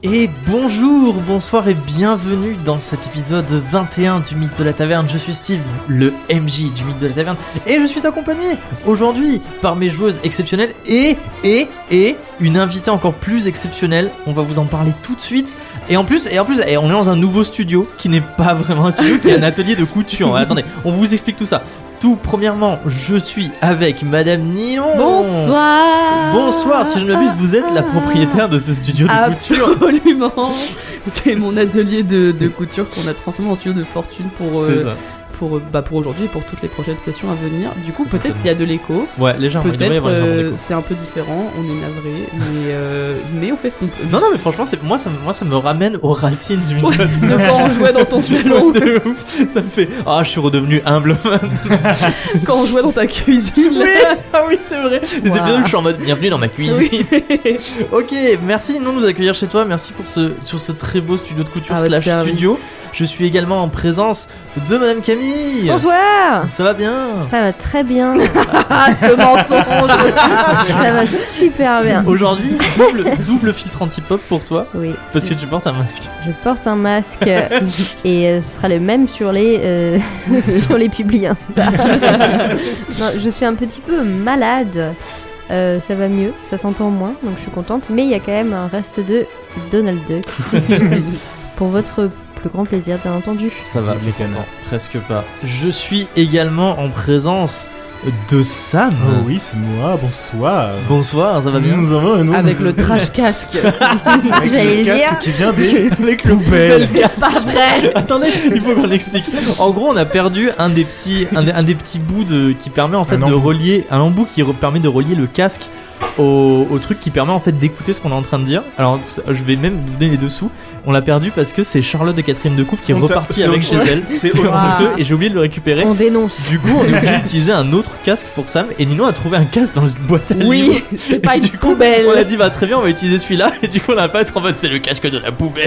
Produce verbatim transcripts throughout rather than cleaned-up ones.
Et bonjour, bonsoir et bienvenue dans cet épisode vingt et un du Mythe de la Taverne. Je suis Steve, le M J du Mythe de la Taverne, et je suis accompagné aujourd'hui par mes joueuses exceptionnelles et, et, et une invitée encore plus exceptionnelle. On va vous en parler tout de suite. Et en plus, et en plus, et on est dans un nouveau studio qui n'est pas vraiment un studio, qui est un atelier de couture. Attendez, on vous explique tout ça. Tout premièrement, je suis avec Madame Nilon. Bonsoir. Bonsoir, si je ne m'abuse, vous êtes la propriétaire de ce studio de couture. Absolument. C'est mon atelier de, de couture qu'on a transformé en studio de fortune pour, euh, C'est ça. pour, bah, pour aujourd'hui et pour toutes les prochaines sessions à venir. Du coup, peut-être s'il y a de l'écho. Ouais, légèrement. Il devrait y Peut-être avoir légèrement euh, d'écho. c'est un peu différent, on est navré, mais, euh, mais on fait ce qu'on peut. Non, non, mais franchement, c'est, moi, ça, me- moi, ça me ramène aux racines du Mythe de la De Taverne. quand on jouait dans ton salon, De ouf. Ça me fait. Ah, je suis redevenu humble. quand on jouait dans ta cuisine. Oui, ah oui, c'est vrai. Les Wow. épisodes où je suis en mode bienvenue dans ma cuisine. Oui. Ok, merci de nous accueillir chez toi. Merci pour ce, sur ce très beau studio de couture À votre slash service. studio. Je suis également en présence de Madame Camille. Bonsoir. Ça va bien? Ça va très bien. Ah, ce mensonge. Ça va super bien. Aujourd'hui, double, double filtre anti-pop pour toi. Oui, Parce que tu portes un masque. je porte un masque et euh, ce sera le même sur les euh, sur les publis Insta. Non, je suis un petit peu malade. Euh, ça va mieux, ça s'entend moins, donc je suis contente. Mais il y a quand même un reste de Donald Duck pour votre plus grand plaisir, bien entendu. Ça va, ça Les s'entend canards. presque pas. Je suis également en présence de Sam. Oh oui, c'est moi, bonsoir. Bonsoir, ça va bien? Nous avons un autre- Avec le trash casque. Avec J'allais le le casque dire. qui vient des Avec le poubelles. Pas vrai. Attendez, il faut qu'on explique. En gros, on a perdu un des petits, un des, un des petits bouts de, qui permet en fait Un de embout. relier, un embout qui re- permet de relier le casque au, au truc qui permet en fait d'écouter ce qu'on est en train de dire. Alors, ça, je vais même vous donner les dessous. On l'a perdu parce que c'est Charlotte de Catherine de Couve qui est On t'a- repartie c'est avec honteux. chez elle. C'est C'est honteux. honteux et j'ai oublié de le récupérer. On dénonce. Du coup, on est obligé d'utiliser un autre casque pour Sam. Et Nino a trouvé un casque dans une boîte à livres. Oui, c'est pas Et une du coup, poubelle. On a dit bah très bien, on va utiliser celui-là. Et du coup, on a pas être en mode c'est le casque de la poubelle.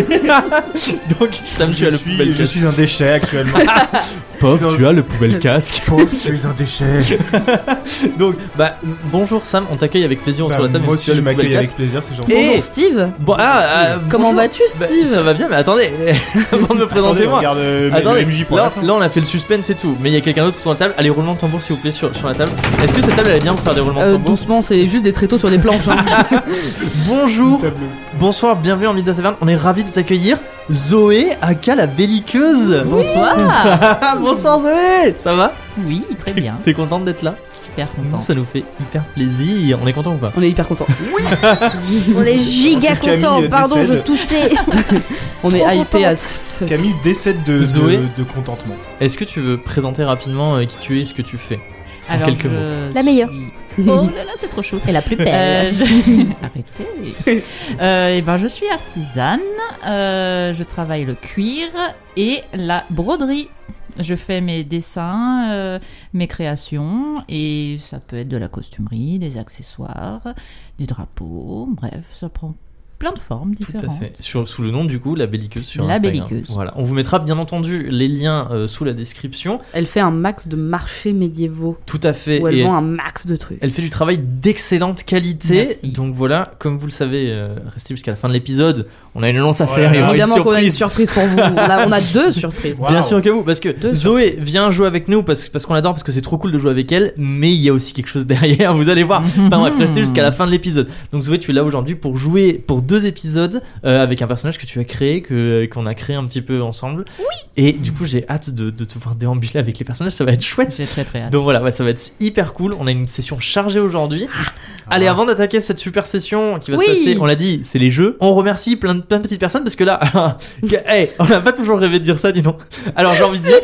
Donc Sam, tu Je as le suis, poubelle je casque. suis un déchet actuellement. Pop, Non. tu as le poubelle casque. Pauvre, je suis un déchet. Donc bah bonjour Sam, on t'accueille avec plaisir autour Bah, de la table. moi même si tu aussi, as je le poubelle m'accueille avec casque. plaisir, c'est gentil. Et- Bonjour Steve. Bon ah, euh, Comment bonjour. vas-tu Bah, Steve? ça va bien, mais attendez, avant de me présenter Attendez, on moi. regarde euh, le Attendez, M J pour là, la fin. là on a fait le suspense et tout, mais il y a quelqu'un d'autre sur la table. Allez, roulement de tambour s'il vous plaît sur, sur la table. Est-ce que cette table elle est bien pour faire des roulements de Euh, tambour? doucement, c'est juste des tréteaux sur des planches. Hein. Bonjour, Tableau. bonsoir, bienvenue en Mythe de la Taverne. On est ravis de t'accueillir. Zoé, aka la belliqueuse. Bonsoir. Bonsoir Zoé. Ça va? Oui, très bien. T'es contente d'être là? Super Nous, content. ça nous fait hyper plaisir. On est content ou pas? On est hyper contents. On est giga Camille contents. Pardon, je décède. toussais. On est Trop hypé contente. as fuck. Camille décède de, Zoé. de, de contentement. Est-ce que tu veux présenter rapidement euh, qui tu es et ce que tu fais? Alors, quelques je mots. suis- La meilleure. Oh là là, c'est trop chaud. Et la plus Euh, belle. je- Arrêtez. Euh, et ben, je suis artisane. Euh, je travaille le cuir et la broderie. Je fais mes dessins, euh, mes créations, et ça peut être de la costumerie, des accessoires, des drapeaux. Bref, ça prend plein de formes Tout différentes. à fait. Sur, sous le nom du coup, la belliqueuse sur La Instagram. belliqueuse. Voilà. On vous mettra bien entendu les liens euh, sous la description. Elle fait un max de marchés médiévaux Tout à fait. où elle Et vend un max de trucs. elle fait du travail d'excellente qualité. Merci. Donc voilà, comme vous le savez, euh, restez jusqu'à la fin de l'épisode. On a une annonce à Oh faire là et là. on a une Évidemment qu'on a une surprise. surprise pour vous. On a, on a deux surprises. Wow. Bien sûr que vous, parce que Deux Zoé vient jouer avec nous parce, parce qu'on l'adore, parce que c'est trop cool de jouer avec elle, mais il y a aussi quelque chose derrière, vous allez voir. Enfin bref, restez jusqu'à la fin de l'épisode. Donc Zoé, tu es là aujourd'hui pour jouer pour deux épisodes euh, avec un personnage que tu as créé, que qu'on a créé un petit peu ensemble. Oui. Et du coup, j'ai hâte de, de te voir déambuler avec les personnages, ça va être chouette. J'ai très très hâte. Donc voilà, ouais, ça va être hyper cool. On a une session chargée aujourd'hui. Allez, Ah. avant d'attaquer cette super session qui va Oui. se passer, on l'a dit, c'est les jeux. On remercie plein de, plein de petites personnes parce que là, hey, on n'a pas toujours rêvé de dire ça, dis donc. Alors j'ai envie de dire,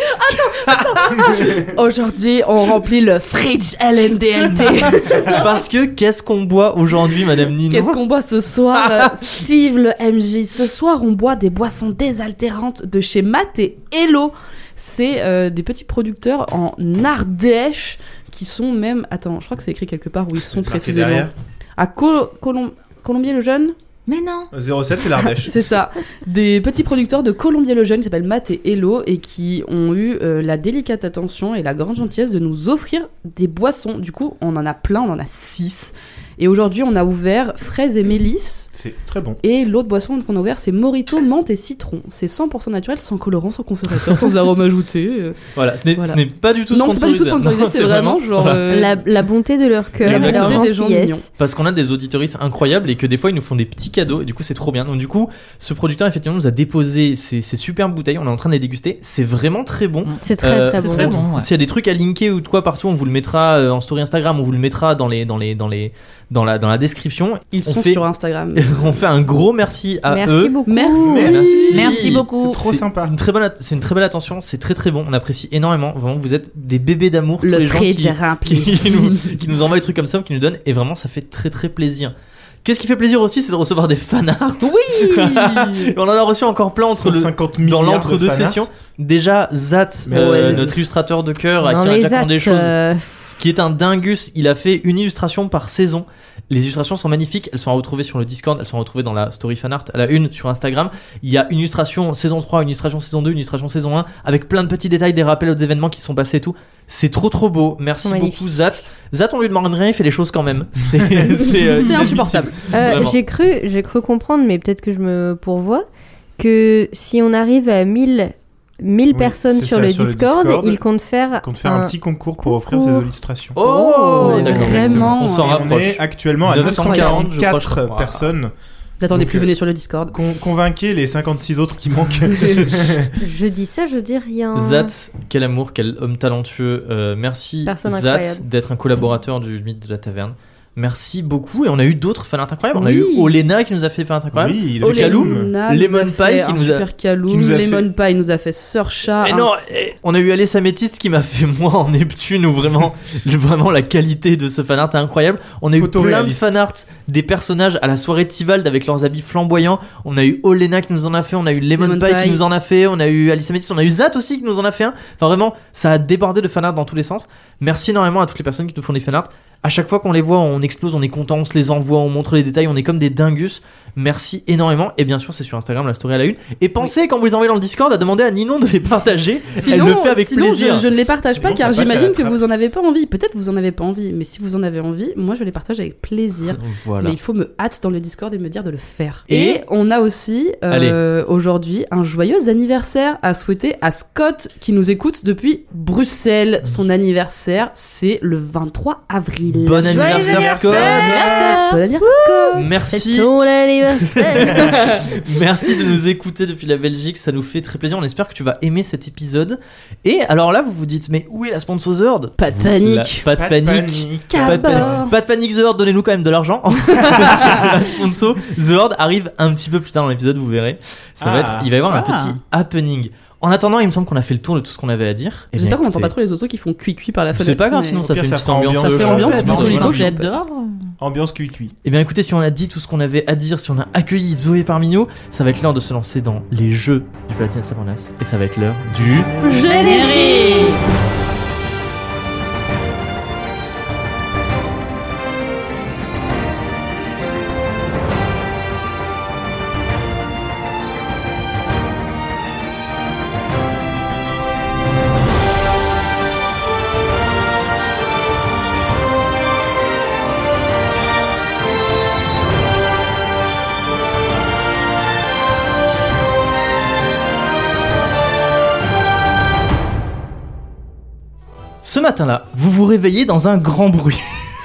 Aujourd'hui, on remplit le fridge L N D L T. parce que qu'est-ce qu'on boit aujourd'hui, Madame Nino? Qu'est-ce qu'on boit ce soir, euh, Steve le M J? Ce soir, on boit des boissons désaltérantes de chez Matt et Hello. C'est euh, des petits producteurs en Ardèche qui sont même... Attends, je crois que c'est écrit quelque part où ils sont Marqué précisément. derrière. À Col- Colom- Colombier-le-Jeune. Mais non. zéro sept, c'est l'Ardèche. C'est ça. Des petits producteurs de Colombier-le-Jeune qui s'appellent Matt et Hello et qui ont eu euh, la délicate attention et la grande gentillesse de nous offrir des boissons. Du coup, on en a plein, on en a six. Et aujourd'hui, on a ouvert fraises et mélisse. C'est très bon. Et l'autre boisson qu'on a ouvert, c'est Morito, menthe et citron. C'est cent pour cent naturel, sans colorant, sans conservateur, sans arôme ajouté. Voilà, ce n'est, Voilà. ce n'est pas du tout Non, c'est pas du tout sponsorisé. sponsorisé, Non, c'est vraiment genre. voilà. euh, La, la bonté de leur cœur, La et leur bonté des gens gentillesse. mignons. Parce qu'on a des auditoristes incroyables et que des fois ils nous font des petits cadeaux et du coup c'est trop bien. Donc du coup, ce producteur effectivement nous a déposé ces, ces superbes bouteilles, on est en train de les déguster. C'est vraiment très bon. C'est très Euh, très c'est bon. très bon. Ouais. S'il y a des trucs à linker ou de quoi partout, on vous le mettra euh, en story Instagram, on vous le mettra dans les dans les dans les dans la dans la description. Ils on sont fait sur Instagram. on fait un gros merci à Merci eux. beaucoup. Merci. Merci. Merci beaucoup. C'est trop C'est sympa. Une très bonne at- c'est une très belle attention, c'est très très bon, on apprécie énormément. Vraiment, vous êtes des bébés d'amour tous Le les gens fridge qui, est rempli. qui nous qui nous envoient des trucs comme ça ou qui nous donnent et vraiment ça fait très très plaisir. Qu'est-ce qui fait plaisir aussi, c'est de recevoir des fanarts. Oui. On en a reçu encore plein entre le cinquante dans milliards l'entre-deux de fanarts. sessions. Déjà, Zat, Mais euh, ouais. notre illustrateur de cœur, à Dans qui on les raconte des actes, choses, euh, ce qui est un dingus, il a fait une illustration par saison. Les illustrations sont magnifiques, elles sont à retrouver sur le Discord, elles sont retrouvées dans la story fanart, à la une sur Instagram. Il y a une illustration saison trois, une illustration saison deux, une illustration saison un, avec plein de petits détails, des rappels aux événements qui sont passés et tout. C'est trop trop beau, merci Magnifique. beaucoup Zat. Zat, on lui demande rien, il fait les choses quand même. C'est, c'est, euh, C'est inadmissible. insupportable. euh, Vraiment. j'ai cru, j'ai cru comprendre, mais peut-être que je me pourvois, que si on arrive à mille, mille Oui, personnes c'est sur, ça, le, sur le Discord, Discord, il compte faire, Compte faire un petit concours pour offrir concours. ses illustrations. Oh, Oh, d'accord. vraiment. On s'en Et on rapproche. est actuellement à neuf cent quarante, je crois, je deux cent quarante-quatre crois. personnes. Attendez, Donc, plus euh, venez sur le Discord. Con- convainquez les cinquante-six autres qui manquent. Je dis ça, je dis rien. Zat, quel amour, quel homme talentueux. Euh, merci Personne Zat incroyable. d'être un collaborateur du Mythe de la Taverne. Merci beaucoup. Et on a eu d'autres fanarts incroyables. On a Oui. eu Olena qui nous a fait des fanarts incroyables. Oui, il Oh, a les Kaloum. Olena Lemon nous a Pie fait qui un nous a- super Kaloum, qui nous a Lemon Pie nous a fait Sir Chat. Mais un- non, eh, on a eu Alice Améthyste qui m'a fait moi en Neptune où vraiment, le- vraiment la qualité de ce fanart est incroyable. On a eu plein de Photoréaliste. fanarts des personnages à la soirée Tivald avec leurs habits flamboyants. On a eu Olena qui nous en a fait, on a eu Lemon, Lemon Pie, Pie. qui nous en a fait, on a eu Alice Améthyste, on a eu Zat aussi qui nous en a fait un. Enfin vraiment, ça a débordé de fanarts dans tous les sens. Merci énormément à toutes les personnes qui nous font des fanarts. À chaque fois qu'on les voit, on explose, on est content, on se les envoie, on montre les détails, on est comme des dingus. Merci énormément. Et bien sûr, c'est sur Instagram, la story à la une. Et pensez, quand vous les envoyez dans le Discord, à demander à Ninon de les partager. Sinon, Elle le fait avec sinon, plaisir. Je, je ne les partage pas Sinon, car ça passe à j'imagine la que trappe. vous en avez pas envie. Peut-être vous en avez pas envie, mais si vous en avez envie, moi je les partage avec plaisir. Voilà. Mais il faut me hâte dans le Discord et me dire de le faire. Et- Et, on a aussi euh, aujourd'hui un joyeux anniversaire à souhaiter à Scott qui nous écoute depuis Bruxelles. Son anniversaire, c'est le vingt-trois avril. Bon anniversaire, Scott. Bon anniversaire, Scott. Merci. C'est ton anniversaire. Merci de nous écouter depuis la Belgique, ça nous fait très plaisir. On espère que tu vas aimer cet épisode. Et alors là, vous vous dites, mais où est la sponsor The Horde? Pas de La- panique. Pas de Pas de panique. panique. Pas de, Cabord. panique. Pas de panique, The Horde, donnez-nous quand même de l'argent. La sponsor The Horde arrive un petit peu plus tard dans l'épisode, vous verrez. Ça va Ah. être, il va y avoir un Ah. petit happening. En attendant, il me semble qu'on a fait le tour de tout ce qu'on avait à dire. Eh bien, J'espère qu'on n'entend écoutez, pas trop les autos qui font cuit-cuit par la fenêtre. C'est pas grave, mais- sinon Au ça pire, fait une ça petite fera ambiance. ambiance Ça fait de ambiance, champêtre, plutôt dans les un gauches. champêtre. J'adore. Ambiance cuit-cuit. Eh bien écoutez, si on a dit tout ce qu'on avait à dire, si on a accueilli Zoé parmi nous, ça va être l'heure de se lancer dans les jeux du Palatinat Savannas. Et ça va être l'heure du... Générique. Ce matin-là, vous vous réveillez dans un grand bruit.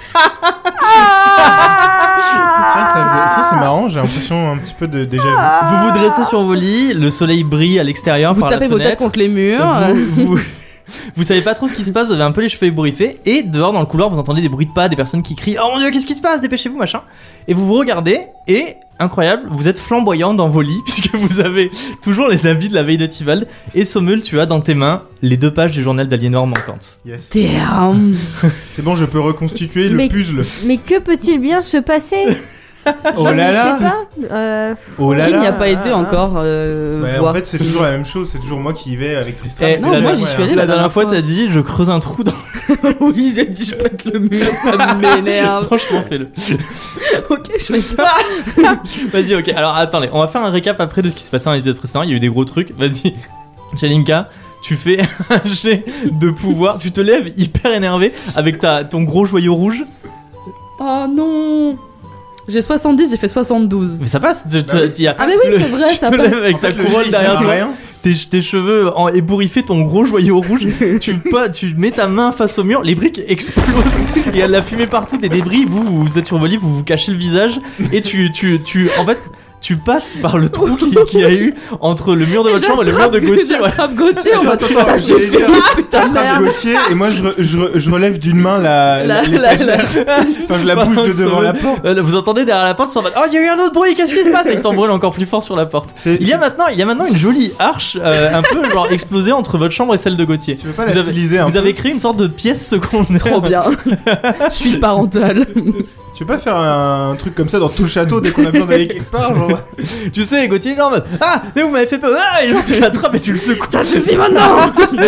Tiens, ça, faisait- ça, c'est marrant, j'ai l'impression un petit peu de déjà vu. Vous vous dressez sur vos lits, le soleil brille à l'extérieur Vous par tapez la vos fenêtre. têtes contre les murs. Vous, vous, vous savez pas trop ce qui se passe, vous avez un peu les cheveux ébouriffés, et dehors dans le couloir vous entendez des bruits de pas, des personnes qui crient « Oh mon dieu, qu'est-ce qui se passe? Dépêchez-vous, machin !» Et vous vous regardez, et incroyable, vous êtes flamboyant dans vos lits, puisque vous avez toujours les habits de la veille de Tivald, et Sommel, tu as dans tes mains les deux pages du journal d'Aliénor manquantes. Yes. Damn. C'est bon, je peux reconstituer le Mais- puzzle. Mais que peut-il bien se passer? Oh là Je là. sais pas. Euh, Oh là Qui là. n'y a pas été encore euh, Ouais, voir en fait, c'est si- toujours la même chose, c'est toujours moi qui y vais avec Tristram. Eh, Non, la, moi, la- j'y suis allée la la dernière dernière fois, fois. t'as dit je creuse un trou dans. Oui, j'ai dit je pète le mur, ça m'énerve. Franchement, fais-le. Ok, je fais ça. Vas-y, ok. Alors attendez, on va faire un récap après de ce qui s'est passé dans l'épisode précédent. Il y a eu des gros trucs. Vas-y, Chelinka, tu fais un jet de pouvoir. Tu te lèves hyper énervé avec ta, ton gros joyau rouge. Oh non. J'ai soixante-dix, j'ai fait soixante-douze. Mais ça passe. Tu, tu, Bah oui. tu- y a- Ah mais oui, le- c'est vrai, tu ça te passe. lèves avec ta En fait, le couronne jet, il sert derrière à toi. rien. Tes, tes cheveux en ébouriffés, ton gros joyau rouge, tu, pas, tu mets ta main face au mur, les briques explosent, il y a de la fumée partout, des débris, vous, vous êtes sur vos livres, vous vous cachez le visage, et tu, tu, tu, en fait, tu passes par le trou qu'il qui y a eu entre le mur de votre chambre et le mur de Gauthier. Ouais. J'attrape Gauthier en mode Attends, attends, ça j'allais suffit, dire, putain de T'attrapes merde. Gauthier et moi je, re- je, re- je relève d'une main la, la, La- l'étagère. la- Enfin je la bouge de devant la porte. Euh, Vous entendez derrière la porte, ils sont en mode, oh, il y a eu un autre bruit, qu'est-ce qui se passe? Et ils t'embrûlent encore plus fort sur la porte. C'est- Il y a maintenant, il y a maintenant une jolie arche, euh, un peu genre explosée entre votre chambre et celle de Gauthier. Tu veux pas Vous la avez- styliser un Vous peu avez créé une sorte de pièce secondaire. Trop bien. Suite parentale. Tu veux pas faire un truc comme ça dans tout le château dès qu'on a besoin d'aller quelque part genre... Tu sais, Gauthier, il est en mode, ah, mais vous m'avez fait peur. Ah, et genre, tu l'attrapes et tu le secoues. Ça suffit maintenant.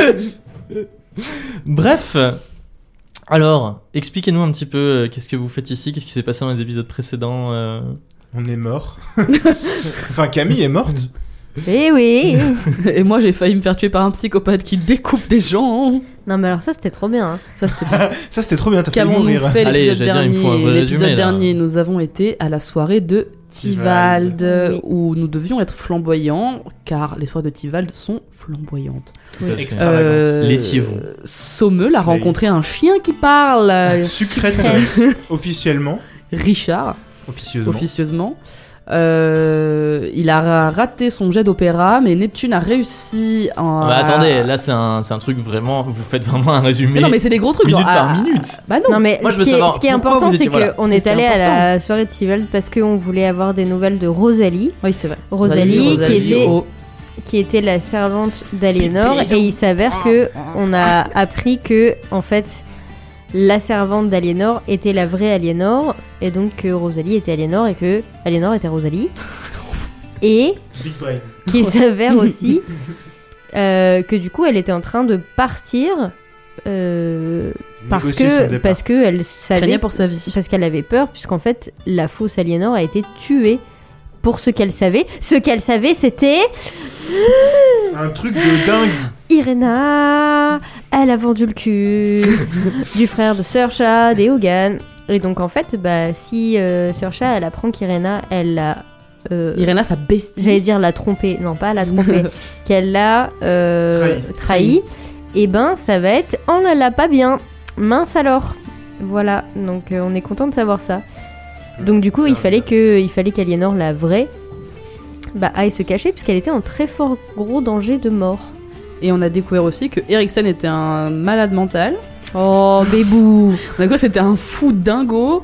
Bref. Alors, expliquez-nous un petit peu euh, qu'est-ce que vous faites ici, qu'est-ce qui s'est passé dans les épisodes précédents. euh. On est mort. Enfin Camille est morte. Eh oui. Et moi j'ai failli me faire tuer par un psychopathe qui découpe des gens. Non, mais alors ça, c'était trop bien. Hein. Ça c'était Ça c'était trop bien, t'as fait Qu'avons-nous mourir. fait Allez, l'épisode j'allais dire, il me faut un dernier vrai L'épisode résumé, là. dernier, nous avons été à la soirée de Tivald, Oui. où nous devions être flamboyants, car les soirées de Tivald sont flamboyantes. Tout à fait. Extravagante. Euh, Laitiez-vous. Sommeul a Slay. rencontré un chien qui parle, Sucrète officiellement, Richard, officieusement. officieusement. Euh, il a ra- raté son jet d'opéra, mais Neptune a réussi en. Ah bah, attendez, là c'est un, c'est un truc vraiment. Vous faites vraiment un résumé. Mais non, mais c'est des gros trucs, minute genre. par ah, minute. Bah non. Non, mais Moi, je ce, veux qui est, savoir ce qui est pourquoi important, vous c'est étiez- voilà. qu'on C'est est ce qui est allé à important. la soirée de Tivald parce qu'on voulait avoir des nouvelles de Rosalie, Oui, c'est vrai. Rosalie, qui était- oh. qui était la servante d'Aliénor, Bisous. et il s'avère que on a appris que, en fait, la servante d'Aliénor était la vraie Aliénor, et donc que Rosalie était Aliénor et que Aliénor était Rosalie. Et Big brain. qu'il s'avère aussi euh, que du coup elle était en train de partir euh, parce Négocier son que départ. parce que elle savait Craignait pour sa vie. parce qu'elle avait peur, puisqu'en fait la fausse Aliénor a été tuée pour ce qu'elle savait. Ce qu'elle savait, c'était Un truc de dingue. Irena. Elle a vendu le cul du frère de Saoirse, des Hogan. Et donc en fait, bah si euh, Saoirse elle apprend qu'Irena elle l'a euh, Irena, sa bestie. j'allais dire la tromper, non pas la tromper, qu'elle l'a euh, Trahi. trahi, et ben ça va être oh là là pas bien, mince alors. Voilà, donc euh, on est content de savoir ça. Donc du coup Ça il va. fallait que il fallait qu'Aliénor la vraie bah aille se cacher puisqu'elle était en très fort gros danger de mort. Et on a découvert aussi que Eriksen était un malade mental. Oh bébou. On a découvert que c'était un fou dingo.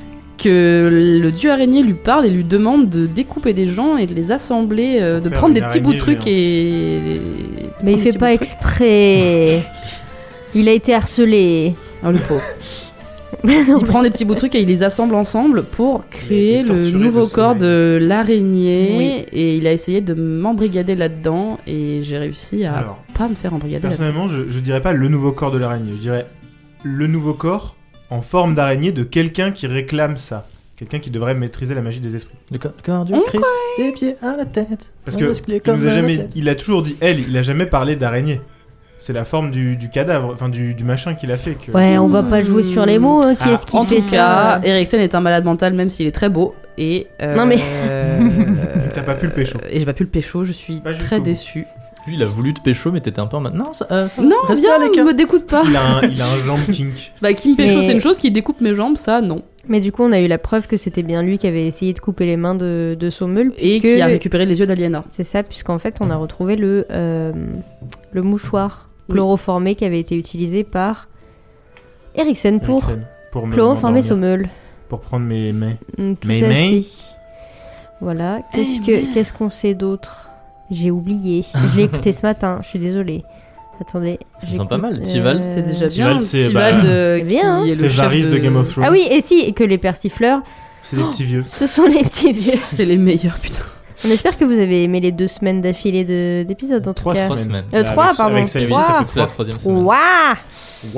Que le dieu araignée lui parle et lui demande de découper des gens et de les assembler, euh, Pour de faire prendre une des petits bouts de araignée trucs et. Mais il prendre des fait petits pas bouts de trucs. exprès. Il a été harcelé. Ah, le pauvre. Il prend des petits bouts de trucs et il les assemble ensemble pour créer été le torturé nouveau de corps sommeil. de l'araignée. Oui. Et il a essayé de m'embrigader là-dedans et j'ai réussi à Alors, pas me faire embrigader là-dedans. personnellement, je, je dirais pas le nouveau corps de l'araignée. Je dirais le nouveau corps en forme d'araignée de quelqu'un qui réclame ça. Quelqu'un qui devrait maîtriser la magie des esprits. Le corps, le corps du On Christ, des pieds à la tête. Parce on que bascule il comme nous a la jamais, tête. il a toujours dit elle, il a jamais parlé d'araignée. C'est la forme du, du cadavre, enfin du, du machin qu'il a fait. Que... Ouais, on va pas jouer sur les mots. Hein. Qui Ah, est-ce qui En fait tout cas, ça Eriksen est un malade mental même s'il est très beau. Et euh, Non, mais- T'as pas pu le pécho. Et j'ai pas pu le pécho, je suis Pas jusqu'au très bout. déçue. Lui, il a voulu te pécho, mais t'étais un peu en mode. Non, ça, euh, ça Non, restez viens, à l'écart. me découpe pas. Il a un, il a un jambe kink. Bah, qui me pécho, Mais- c'est une chose, qui découpe mes jambes, ça, non. Mais du coup, on a eu la preuve que c'était bien lui qui avait essayé de couper les mains de, de Sommeul. Et puisque- qui a récupéré les yeux d'Aliénor. C'est ça, puisqu'en fait, on a retrouvé le, euh, le mouchoir Oui. chloroformé qui avait été utilisé par Eriksen pour Eriksen, pour me- chloroformer m'endormir, Sommeul. Pour prendre mes mains. Mm, Tout Mais- à mais- fait. Voilà. Qu'est-ce Eh, que merde. qu'est-ce qu'on sait d'autre? J'ai oublié. Je l'ai écouté ce matin. Je suis désolée. Attendez. Ça me j'écoute, semble pas mal, Tivald. C'est déjà bien. Tivald, c'est- Tivald, bah, euh, c'est qui bien, hein. est le C'est chef Varys de... Game of Thrones. Ah oui, et si, et que les persifleurs, C'est des petits vieux. ce sont les petits vieux. C'est les meilleurs, putain. On espère que vous avez aimé les deux semaines d'affilée de- d'épisodes en tout Trois cas. Trois semaines. semaines. Euh, trois, Avec- pardon. Avec celle-ci, Trois. ça Ça, fait c'est la trois. troisième semaine. Waouh! Ouah.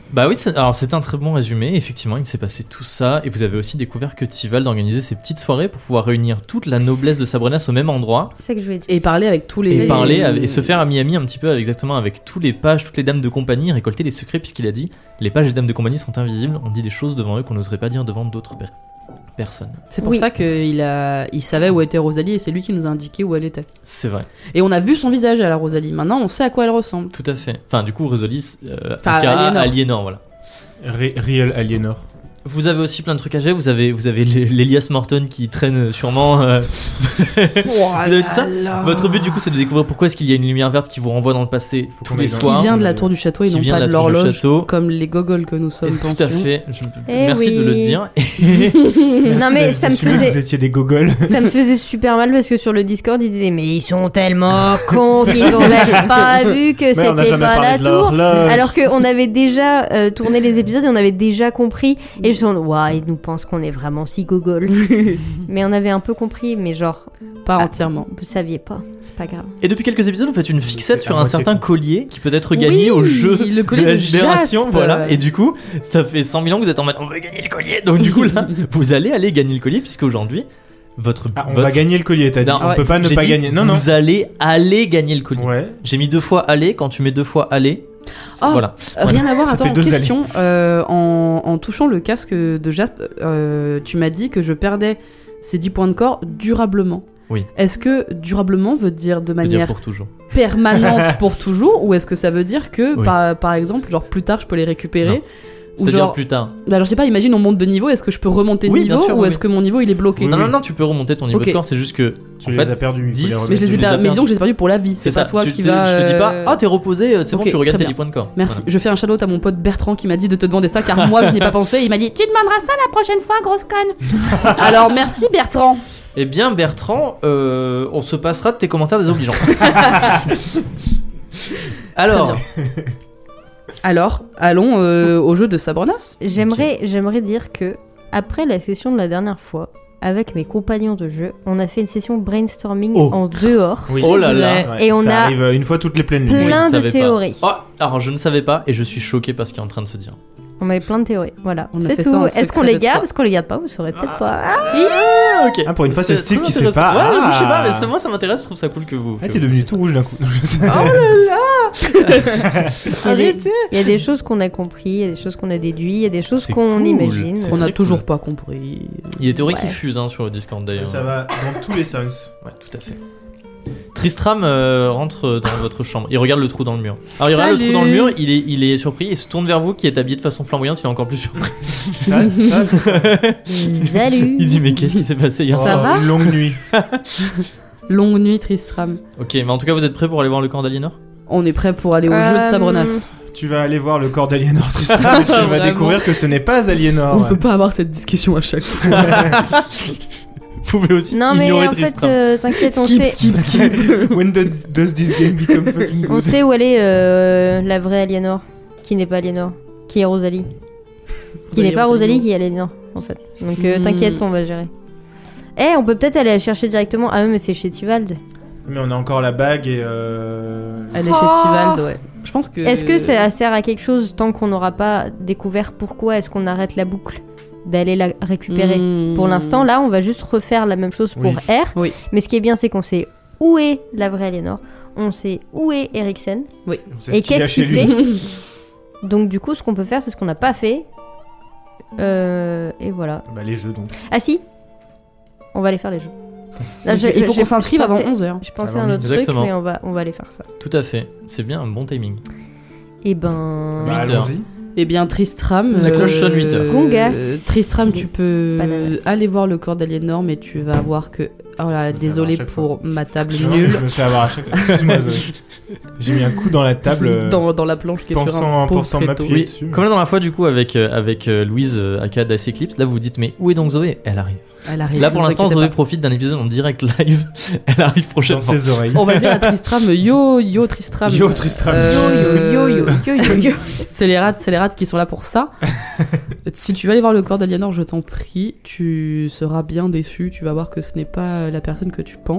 Bah oui, c'est- alors c'était un très bon résumé. Effectivement, il s'est passé tout ça. Et vous avez aussi découvert que Tivald organisait ses petites soirées pour pouvoir réunir toute la noblesse de Sabrenas au même endroit. C'est ça que je voulais dire. Et parler avec tous les. Et parler avec- et se faire ami-ami un petit peu avec, exactement avec tous les pages, toutes les dames de compagnie, récolter les secrets, puisqu'il a dit les pages des dames de compagnie sont invisibles. On dit des choses devant eux qu'on n'oserait pas dire devant d'autres per- personnes. C'est pour Oui. ça qu'il a... il savait où était Rosalie et c'est lui qui nous a indiqué où elle était. C'est vrai, Et on a vu son visage à la Rosalie. Maintenant, on sait à quoi elle ressemble. tout à fait. Enfin, du coup, Rosalie, euh, Enfin, aka Aliénor. Aliénor, voilà. Re- Real Aliénor. Vous avez aussi plein de trucs à gérer. Vous avez, vous avez l'E- l'Elias Morton qui traîne sûrement. euh, Oh avez tout ça Votre but, du coup, c'est de découvrir pourquoi est-ce qu'il y a une lumière verte qui vous renvoie dans le passé tous qu'on les aille dans- soirs. Qui vient de la tour du château et Qui non vient pas de de la tour du l'horloge, château. comme les gogoles que nous sommes. Tout à fait. Je- Eh Merci de le oui. dire. Non mais ça me Vous faisait, étiez des gogoles. ça me faisait super mal parce que sur le Discord ils disaient mais ils sont tellement cons qu'ils ont même pas vu que Mais on n'a c'était jamais pas la parlé de tour. l'horloge. Alors qu'on avait déjà euh, tourné les épisodes et on avait déjà compris. Et je me suis dit, waouh, ils nous pensent qu'on est vraiment si gogol. Mais on avait un peu compris, mais genre, Pas Ah. entièrement. vous saviez pas, c'est pas grave. Et depuis quelques épisodes, vous faites une fixette C'est sur à un moitié certain con. collier qui peut être gagné Oui, au jeu le collier de la de libération. Jaspe. Voilà. Et du coup, ça fait cent mille ans que vous êtes en mode on veut gagner le collier. Donc du coup là, vous allez aller gagner le collier puisqu'aujourd'hui, votre. Ah, on votre... va gagner le collier, t'as dit. Non, on ouais, peut pas ne J'ai pas dit, gagner. Non, non. Vous allez aller gagner le collier. Ouais. J'ai mis deux fois aller. Quand tu mets deux fois aller, Ah, voilà. Rien à voir, Ça attends, fait deux question. Euh, en, en touchant le casque de Jaspe, euh, tu m'as dit que je perdais ces dix points de corps durablement. Oui. Est-ce que durablement veut dire de Je veux dire manière pour toujours. permanente pour toujours ou est-ce que ça veut dire que Oui. par, par exemple genre plus tard je peux les récupérer Non. ou C'est-à-dire genre plus tard. bah, alors je sais pas, imagine on monte de niveau, est-ce que je peux remonter de Oui, bien niveau sûr, ou oui, est-ce oui. que mon niveau il est bloqué? Oui, Non, oui. non, non, tu peux remonter ton niveau Ok. de corps. C'est juste que Tu en les fait, as perdus, il faut dix, les remettre. Mais je les ai tu les as per- mais perdus. disons que je les ai perdus pour la vie, c'est C'est pas ça. toi tu, qui tu- vas. Je te dis pas, euh, ah t'es reposé, c'est bon, ok, tu regardes très tes bien. dix points de corps. Merci, Voilà. je fais un shout-out à mon pote Bertrand qui m'a dit de te demander ça car moi je n'y ai pas pensé. Il m'a dit tu demanderas ça la prochaine fois, grosse conne. Alors merci Bertrand. Eh bien, Bertrand, euh, on se passera de tes commentaires désobligeants. Alors, Alors allons euh, au jeu de Sabrenas. J'aimerais, j'aimerais dire que après la session de la dernière fois, avec mes compagnons de jeu, on a fait une session brainstorming Oh. en dehors. Oui. oh là là. Ouais, Et on ça a arrive euh, une fois toutes les pleines lunes. plein je ne de savais pas. théories. Oh, alors je ne savais pas et je suis choqué par ce qui est en train de se dire. On avait plein de théories. Voilà, On a c'est fait ça en tout. Est-ce qu'on secret les de garde? trois. Est-ce qu'on les garde pas? Vous saurez peut-être pas. Ah, Ah, ok. Ah, pour une fois, c'est Steve très qui sait intéressant. pas. Ouais, Ah. je sais pas, mais c'est- moi ça m'intéresse, je trouve ça cool que vous. Ah, que t'es vous devenu fassiez tout rouge d'un coup. Il y a des- Arrêtez. Il y a des choses qu'on a compris, il y a des choses qu'on a déduit, il y a des choses C'est qu'on cool. imagine. C'est On a très toujours cool. pas compris. Il y a des théories qui Ouais. fusent hein, sur le Discord d'ailleurs. Ça va dans tous les sens. Ouais, tout à fait. Tristram euh, rentre dans votre chambre. Il regarde le trou dans le mur. Alors il regarde le Salut. trou dans le mur, il est, il est surpris, il se tourne vers vous qui êtes habillé de façon flamboyante, il est encore plus surpris. Ça, ça, Salut. Il dit mais qu'est-ce qui s'est passé hier Ça soir va Une longue nuit. Longue nuit Tristram. Ok, mais en tout cas vous êtes prêts pour aller voir le camp d'Aliénor? On est prêt pour aller au Euh, jeu de Sabrenas. Tu vas aller voir le corps d'Aliénor, Tristan, et tu vas Vraiment. découvrir que ce n'est pas Aliénor. On peut pas avoir cette discussion à chaque fois. Vous pouvez aussi Non mais ignorer en fait, Tristram. euh, t'inquiète, on Skip, sait, skip, skip. When does, does this game become fucking on good? sait où elle est euh, la vraie Aliénor, qui n'est pas Aliénor, qui est Rosalie, qui n'est pas Rosalie, qui est Aliénor en fait. Donc euh, Hmm. t'inquiète, on va gérer. Eh, on peut peut-être aller la chercher directement. Ah mais c'est chez Tivald. Mais on a encore la bague et euh... Elle est chez Oh. Tivald, ouais. Je pense que. Est-ce que ça sert à quelque chose tant qu'on n'aura pas découvert pourquoi est-ce qu'on arrête la boucle d'aller la récupérer? Hmm. Pour l'instant, là, on va juste refaire la même chose pour Oui. R. Oui. Mais ce qui est bien, c'est qu'on sait où est la vraie Aliénor. On sait où est Eriksen. on sait Et ce qu'il y a qu'est-ce chez qu'il lui. fait Donc, du coup, ce qu'on peut faire, c'est ce qu'on n'a pas fait. Euh, et voilà. Bah les jeux donc. Ah si, on va aller faire les jeux. Là, Il je- faut je- qu'on s'inscrive je avant pensais- onze heures. Je pensais Avant à un autre midi. truc, Exactement. mais on va, on va aller faire ça. Tout à fait, c'est bien un bon timing. Et ben... Bah huit heures. allons-y. Eh bien, Tristram. La cloche sonne huit heures. Gongas. euh, Tristram, tu peux Bananas. aller voir le corps d'Aliénor, mais tu vas voir que. Oh là, Je me fais désolé avoir à chaque pour ma table Non, nulle. Je me fais avoir à chaque fois. Excuse-moi, Zoé. J'ai mis un coup dans la table. euh, Dans, dans la planche qui est sur pensant- un pauvre pensant tréteau. m'appuyer. Oui, dessus. comme la dernière fois du coup avec, euh, avec euh, Louise euh, aka Dice Eclipse, là vous vous dites mais où est donc Zoé? Elle arrive. Elle arrive. Là pour ne vous l'instant inquiétez Zoé pas. profite d'un épisode en direct live, elle arrive Dans prochainement. ses oreilles. On va dire à Tristram, yo, yo Tristram. Yo, Tristram. Euh, Yo yo yo yo yo yo. C'est les rats, c'est les rats qui sont là pour ça. Si tu vas aller voir le corps d'Aliénor, je t'en prie, tu seras bien déçu. Tu vas voir que ce n'est pas la personne que tu penses.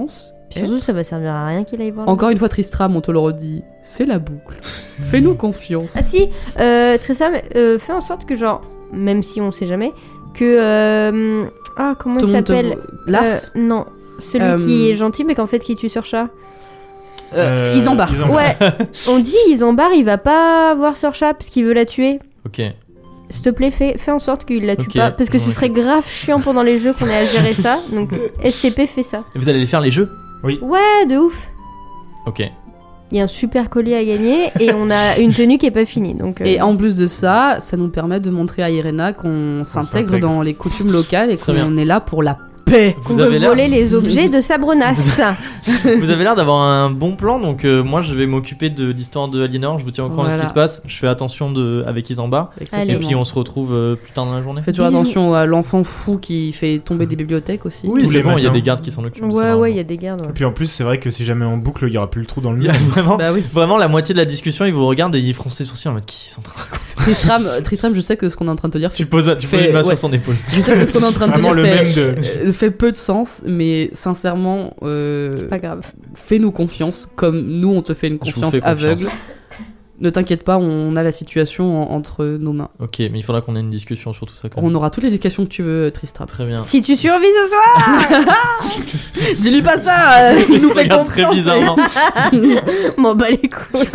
Surtout, ça va servir à rien qu'il aille voir. Encore une fois, Tristram, on te le redit, c'est la boucle. Fais-nous confiance. Ah si, euh, Tristram, euh, fais en sorte que genre, même si on sait jamais, que... euh, ah, comment Tout il le monde te s'appelle voit- Lars Euh, Non, celui Euh, qui est gentil mais qu'en fait qui tue sur chat. euh, Isambard. Isambard. Ouais, on dit Isambard, il va pas voir sur chat parce qu'il veut la tuer. Ok. S'il te plaît, fais, fais en sorte qu'il la tue Ok. pas. Parce que ce Ouais. serait grave chiant pendant les jeux qu'on ait à gérer ça. Donc S C P fait ça. Et vous allez faire les jeux? Ouais, de ouf. Ok. Il y a un super collier à gagner et on a une tenue qui est pas finie. Donc, euh, Et en plus de ça, ça nous permet de montrer à Irena qu'on s'intègre s'intègre. dans les coutumes locales et Très qu'on bien. est là pour la paix. qu'on Vous veut avez l'air voler les objets de Sabrenas. Vous avez l'air d'avoir un bon plan, donc euh, moi je vais m'occuper de l'histoire de Aliénor, je vous tiens au courant de ce Voilà. qui se passe, je fais attention de... avec Isambard, Allez. et puis on se retrouve euh, plus tard dans la journée. Faites toujours Bisous. attention à l'enfant fou qui fait tomber des bibliothèques aussi. Oui, Tous c'est les bon, il y a matins. des gardes qui s'en occupent. c'est Ouais, normal. ouais, il y a des gardes. Et ouais. puis en plus, c'est vrai que si jamais on boucle, il y aura plus le trou dans le Il y a mur. vraiment, Bah oui. vraiment la moitié de la discussion, ils vous regardent et ils froncent ses sourcils en mode qu'est-ce qu'ils sont en train de raconter. Tristram, Tristram, je sais que ce qu'on est en train de te dire, Tu poses, tu poses Fais- une main ouais. sur son épaule. je sais que ce qu'on est en train de te Vraiment dire le fait, même de. euh, fait peu de sens, mais sincèrement, euh, Pas grave. fais-nous confiance, comme nous on te fait une Je vous confiance fais confiance. aveugle. Ne t'inquiète pas, on a la situation en- entre nos mains. Ok, mais il faudra qu'on ait une discussion sur tout ça quand même. On aura toutes les questions que tu veux, Tristram. Très bien. Si tu survis ce soir, Dis-lui pas ça, euh, il nous te fait regarde très confiance. bizarrement. m'en bats les couilles.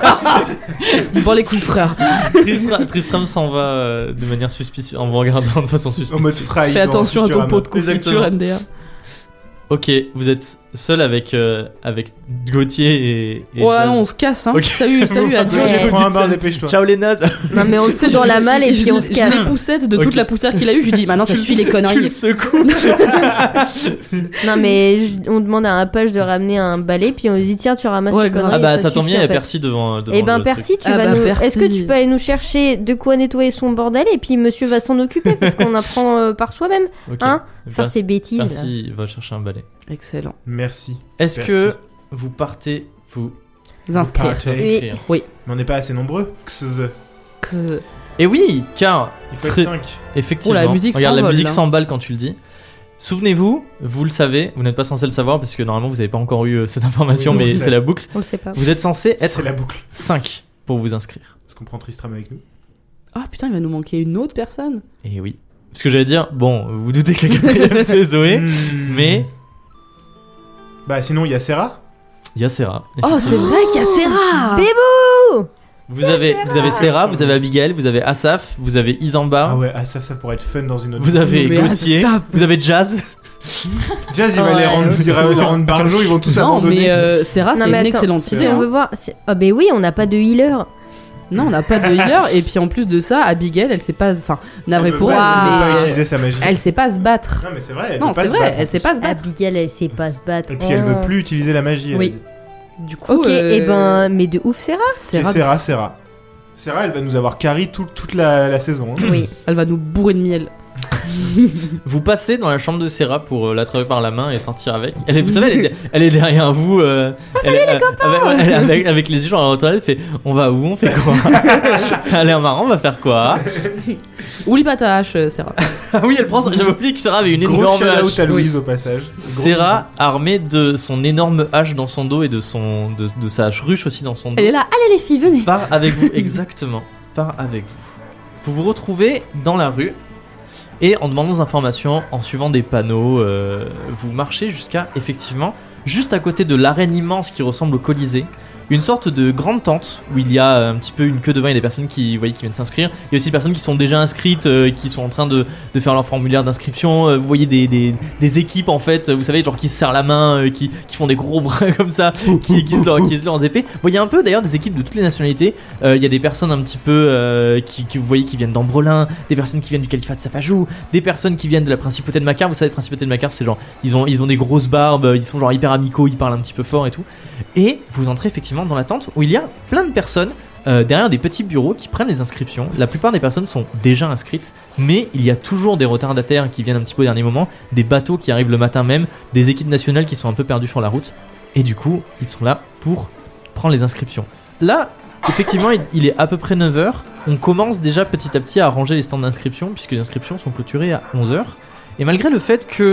Bon les couilles, frère. Tristra- Tristram s'en va euh, de manière suspicieuse, en vous regardant de façon En suspicieuse. mode fry. Fais dans attention à ton Futurama. pot de confiture, Exactement. M D A. Ok, vous êtes seul avec, euh, avec Gauthier et. et Ouais, Jazz. non, on se casse, hein. Ok. Salut, salut, adieu. Ouais, vous prends un dites bain, ça. dépêche-toi. Ciao les nazes. Non mais on le fout dans la malle et je, puis on je, se je casse. les poussette de Ok. toute la poussière qu'il a eu. Je lui dis, maintenant ça suffit les Tu le conneries. secoues. Non mais je- on demande à un page de ramener un balai puis on lui dit tiens tu ramasses Ouais, les grave. conneries. Ah bah et ça tombe suffit, bien, il y a en fait. Percy devant. devant Eh ben le truc. Percy, tu Ah vas bah, nous. Percy. Est-ce que tu peux aller nous chercher de quoi nettoyer son bordel et puis Monsieur va s'en occuper parce qu'on apprend euh, par soi-même, Ok. hein Faire Percy- ses bêtises. là. Percy va chercher un balai. Excellent. Merci. Est-ce Merci. que vous partez vous Vous inscrire. partez. inscrire Oui. Mais on n'est pas assez nombreux. Xz. Xz. Et oui, car Il faut être Très- cinq. effectivement, Oh, la musique regarde la s'envole, musique là. s'emballe quand tu le dis. Souvenez-vous, vous le savez, vous n'êtes pas censé le savoir parce que normalement vous n'avez pas encore eu euh, cette information, Oui, on mais le c'est sait. la boucle. On le sait pas. Vous êtes censé être C'est la boucle. cinq pour vous inscrire. Est-ce qu'on prend Tristram avec nous? Ah putain, il va nous manquer une autre personne. Et oui. Parce que j'allais dire, bon, vous vous doutez que la quatrième c'est Zoé, Hmm. mais Bah sinon, il y a Serra. il y a Serra. Oh, c'est vrai qu'il y a Serra. Bébou. Vous avez, vous avez Serra, vous avez Abigail, vous avez Asaf, vous avez Isambard, Ah ouais, ah, ça, ça pourrait être fun dans une autre. vous avez Mais Gauthier, Asaf. vous avez Jazz. Jazz, il va Ouais. les rendre, il va les rendre barjots, ils vont tous Non, abandonner. mais euh, Serra, Non c'est mais une attends, excellente si idée. on hein. veut voir. si- Ah ben oui, on n'a pas de healer. Non, on n'a pas de healer. Et puis en plus de ça, Abigail, elle sait pas. Enfin, navré Elle pour veut elle, pas- elle veut pas mais utiliser sa magie. elle sait pas se battre. Non, mais c'est vrai, elle Non, veut pas c'est se vrai, battre, en elle sait plus. pas se battre. Abigail, elle sait pas se battre. Et puis elle veut Oh. plus utiliser la magie. elle Oui. a dit. Du coup, Ok, euh, et ben mais de ouf Serra. C'est Serra, Serra, Serra. Serra, elle va nous avoir carry tout- toute la, la saison. hein. Oui. elle va nous bourrer de miel. Vous passez dans la chambre de Serra pour euh, l'attraper par la main et sortir avec. Elle est, vous savez, elle est, elle est derrière vous. Euh, elle, est- avec, elle- avec, avec les yeux genre en toilette, elle fait on va où, on fait quoi. Ça a l'air marrant, on va faire quoi. Oublie pas ta hache, euh, Serra. Ah oui, elle prend. J'avais oublié que Serra avait une Gros énorme shout-out hache. à Louise au passage. Gros Serra, armée de son énorme hache dans son dos et de son de, de sa hache ruche aussi dans son dos, Elle est là. Allez les filles, venez. part avec vous exactement. Part avec vous. Vous vous retrouvez dans la rue et en demandant des informations, en suivant des panneaux, euh, vous marchez jusqu'à effectivement juste à côté de l'arène immense qui ressemble au Colisée. Une sorte de grande tente où il y a un petit peu une queue devant, il y a des personnes qui, vous voyez, qui viennent s'inscrire. Il y a aussi des personnes qui sont déjà inscrites, euh, qui sont en train de, de faire leur formulaire d'inscription. Euh, vous voyez des, des, des équipes en fait, vous savez, genre qui se serrent la main, euh, qui, qui font des gros bras comme ça, qui aiguisent leur, qui aiguisent leurs épées. Vous voyez un peu d'ailleurs des équipes de toutes les nationalités. Euh, Il y a des personnes un petit peu euh, qui, qui, vous voyez, qui viennent d'Ambrelin, des personnes qui viennent du califat de Sapajou, des personnes qui viennent de la principauté de Macar. Vous savez, la principauté de Macar, c'est genre, ils ont, ils ont des grosses barbes, ils sont genre hyper amicaux, ils parlent un petit peu fort et tout. Et vous entrez effectivement dans la tente où il y a plein de personnes euh, derrière des petits bureaux qui prennent les inscriptions. La plupart des personnes sont déjà inscrites, mais il y a toujours des retardataires qui viennent un petit peu au dernier moment, des bateaux qui arrivent le matin même, des équipes nationales qui sont un peu perdues sur la route. Et du coup, ils sont là pour prendre les inscriptions. Là, effectivement, il- il est à peu près neuf heures. On commence déjà petit à petit à ranger les stands d'inscription, puisque les inscriptions sont clôturées à onze heures. Et malgré le fait que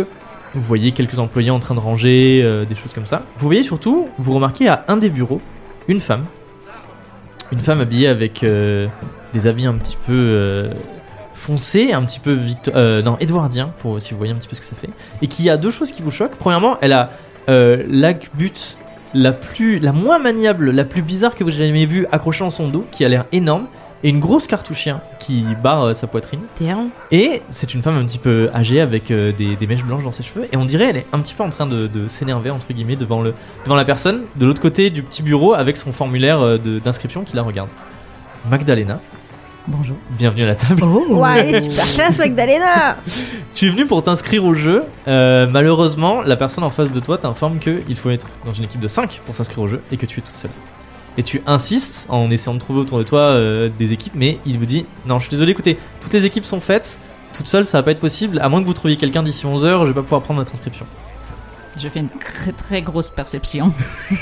Vous voyez quelques employés en train de ranger, euh, des choses comme ça. Vous voyez surtout, vous remarquez à un des bureaux, une femme. Une femme habillée avec euh, des habits un petit peu euh, foncés, un petit peu victo- euh, non, édouardien, pour si vous voyez un petit peu ce que ça fait. Et qui a deux choses qui vous choquent. Premièrement, elle a euh, l'arc-but la plus, la moins maniable, la plus bizarre que vous ayez jamais vue accrochée en son dos, qui a l'air énorme, et une grosse cartouchien qui barre euh, sa poitrine. Damn. Et c'est une femme un petit peu âgée avec euh, des, des mèches blanches dans ses cheveux, et on dirait elle est un petit peu en train de, de s'énerver entre guillemets devant, le, devant la personne de l'autre côté du petit bureau avec son formulaire euh, de, d'inscription qui la regarde. Magdalena, Bonjour. bienvenue à la table. Ouais, super classe, Magdalena. Tu es venu pour t'inscrire au jeu. Euh, malheureusement, la personne en face de toi t'informe qu'il faut être dans une équipe de cinq pour s'inscrire au jeu et que tu es toute seule. Et tu insistes en essayant de trouver autour de toi euh, des équipes, mais il vous dit non, je suis désolé, écoutez, toutes les équipes sont faites, toute seule ça va pas être possible, à moins que vous trouviez quelqu'un d'ici onze heures, je vais pas pouvoir prendre votre inscription. Je fais une très très grosse perception.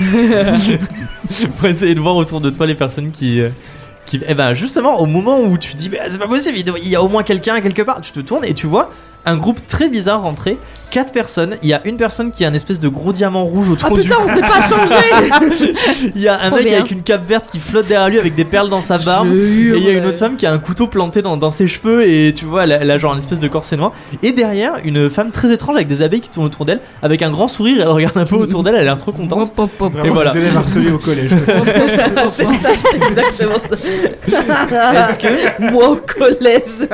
Pour essayer de voir autour de toi les personnes qui. Euh, qui eh ben justement, au moment où tu dis, bah, c'est pas possible, il doit- il y a au moins quelqu'un quelque part, tu te tournes et tu vois un groupe très bizarre rentrer. Quatre personnes, il y a une personne qui a une espèce de gros diamant rouge autour Ah du putain, cou. on s'est pas changé. Il y a un Trop mec bien. avec une cape verte qui flotte derrière lui avec des perles dans sa barbe. Je Et il y a hurle. une autre femme qui a un couteau planté dans, dans ses cheveux et tu vois, elle a, elle a genre une espèce de corset noir. Et derrière, une femme très étrange avec des abeilles qui tournent autour d'elle, avec un grand sourire, elle regarde un peu autour d'elle, elle a l'air trop contente. Hop, hop, hop. Vraiment Et voilà. des élèves harcelés au collège. C'est ça, c'est exactement ça. Est-ce que, Moi au collège.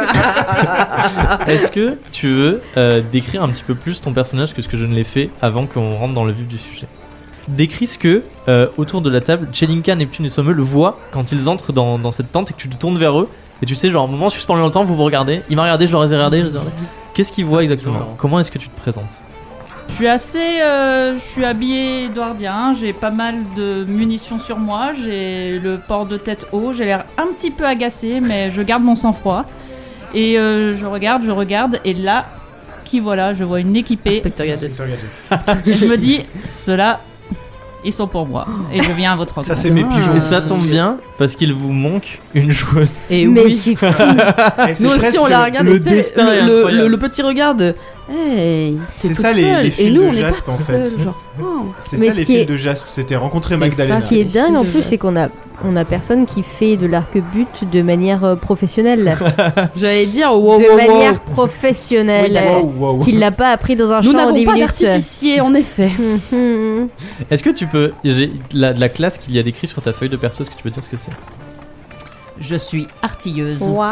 est-ce que tu veux euh, décrire un petit peu plus ton personnage que ce que je ne l'ai fait avant qu'on rentre dans le vif du sujet? Décris ce que, euh, autour de la table, Chelinka, Neptune et Sommel voient quand ils entrent dans, dans cette tente et que tu te tournes vers eux. Et tu sais, genre, un moment suspendu dans le temps, vous vous regardez. Il m'a regardé, je leur ai regardé. Je les ai regardés. Qu'est-ce qu'ils voient Ah, c'est exactement? toujours marrant. Comment est-ce que tu te présentes? Je suis assez. euh, je suis habillé édouardien, j'ai pas mal de munitions sur moi, j'ai le port de tête haut, j'ai l'air un petit peu agacé, mais je garde mon sang-froid. Et euh, je regarde, je regarde, et là, qui voilà, je vois une équipée, Inspecteur Gadget. Inspecteur Gadget. et je me dis, ceux-là, ils sont pour moi, et je viens à votre Ça, rencontre. c'est mes pigeons. Et ça tombe bien parce qu'il vous manque une joueuse. Et Mais oui. c'est fou. Eh, c'est Nous aussi presque- on l'a regardé, le tu sais, destin est le, le, incroyable. le- le petit regard de hey, t'es C'est toute ça, les- seule. les Et fils nous de on n'est pas Jaspe, tout en fait. seul, genre, oh. C'est Mais ça ce les qui fils est- de Jaspe, c'était rencontrer C'est Magdalena. Ce qui est dingue en Fils de plus, c'est qu'on a, on a personne qui fait de l'arc-but de manière euh, professionnelle. J'allais dire wow, de wow, wow. manière professionnelle. Oui, d'accord. Wow, wow. Qu'il l'a pas appris dans un Nous champ en n'avons dix pas minutes. d'artificier en effet. Hum, hum. Est-ce que tu peux. J'ai la, la classe qu'il y a décrit sur ta feuille de perso, est-ce que tu peux dire ce que c'est? Je suis artilleuse. Waouh.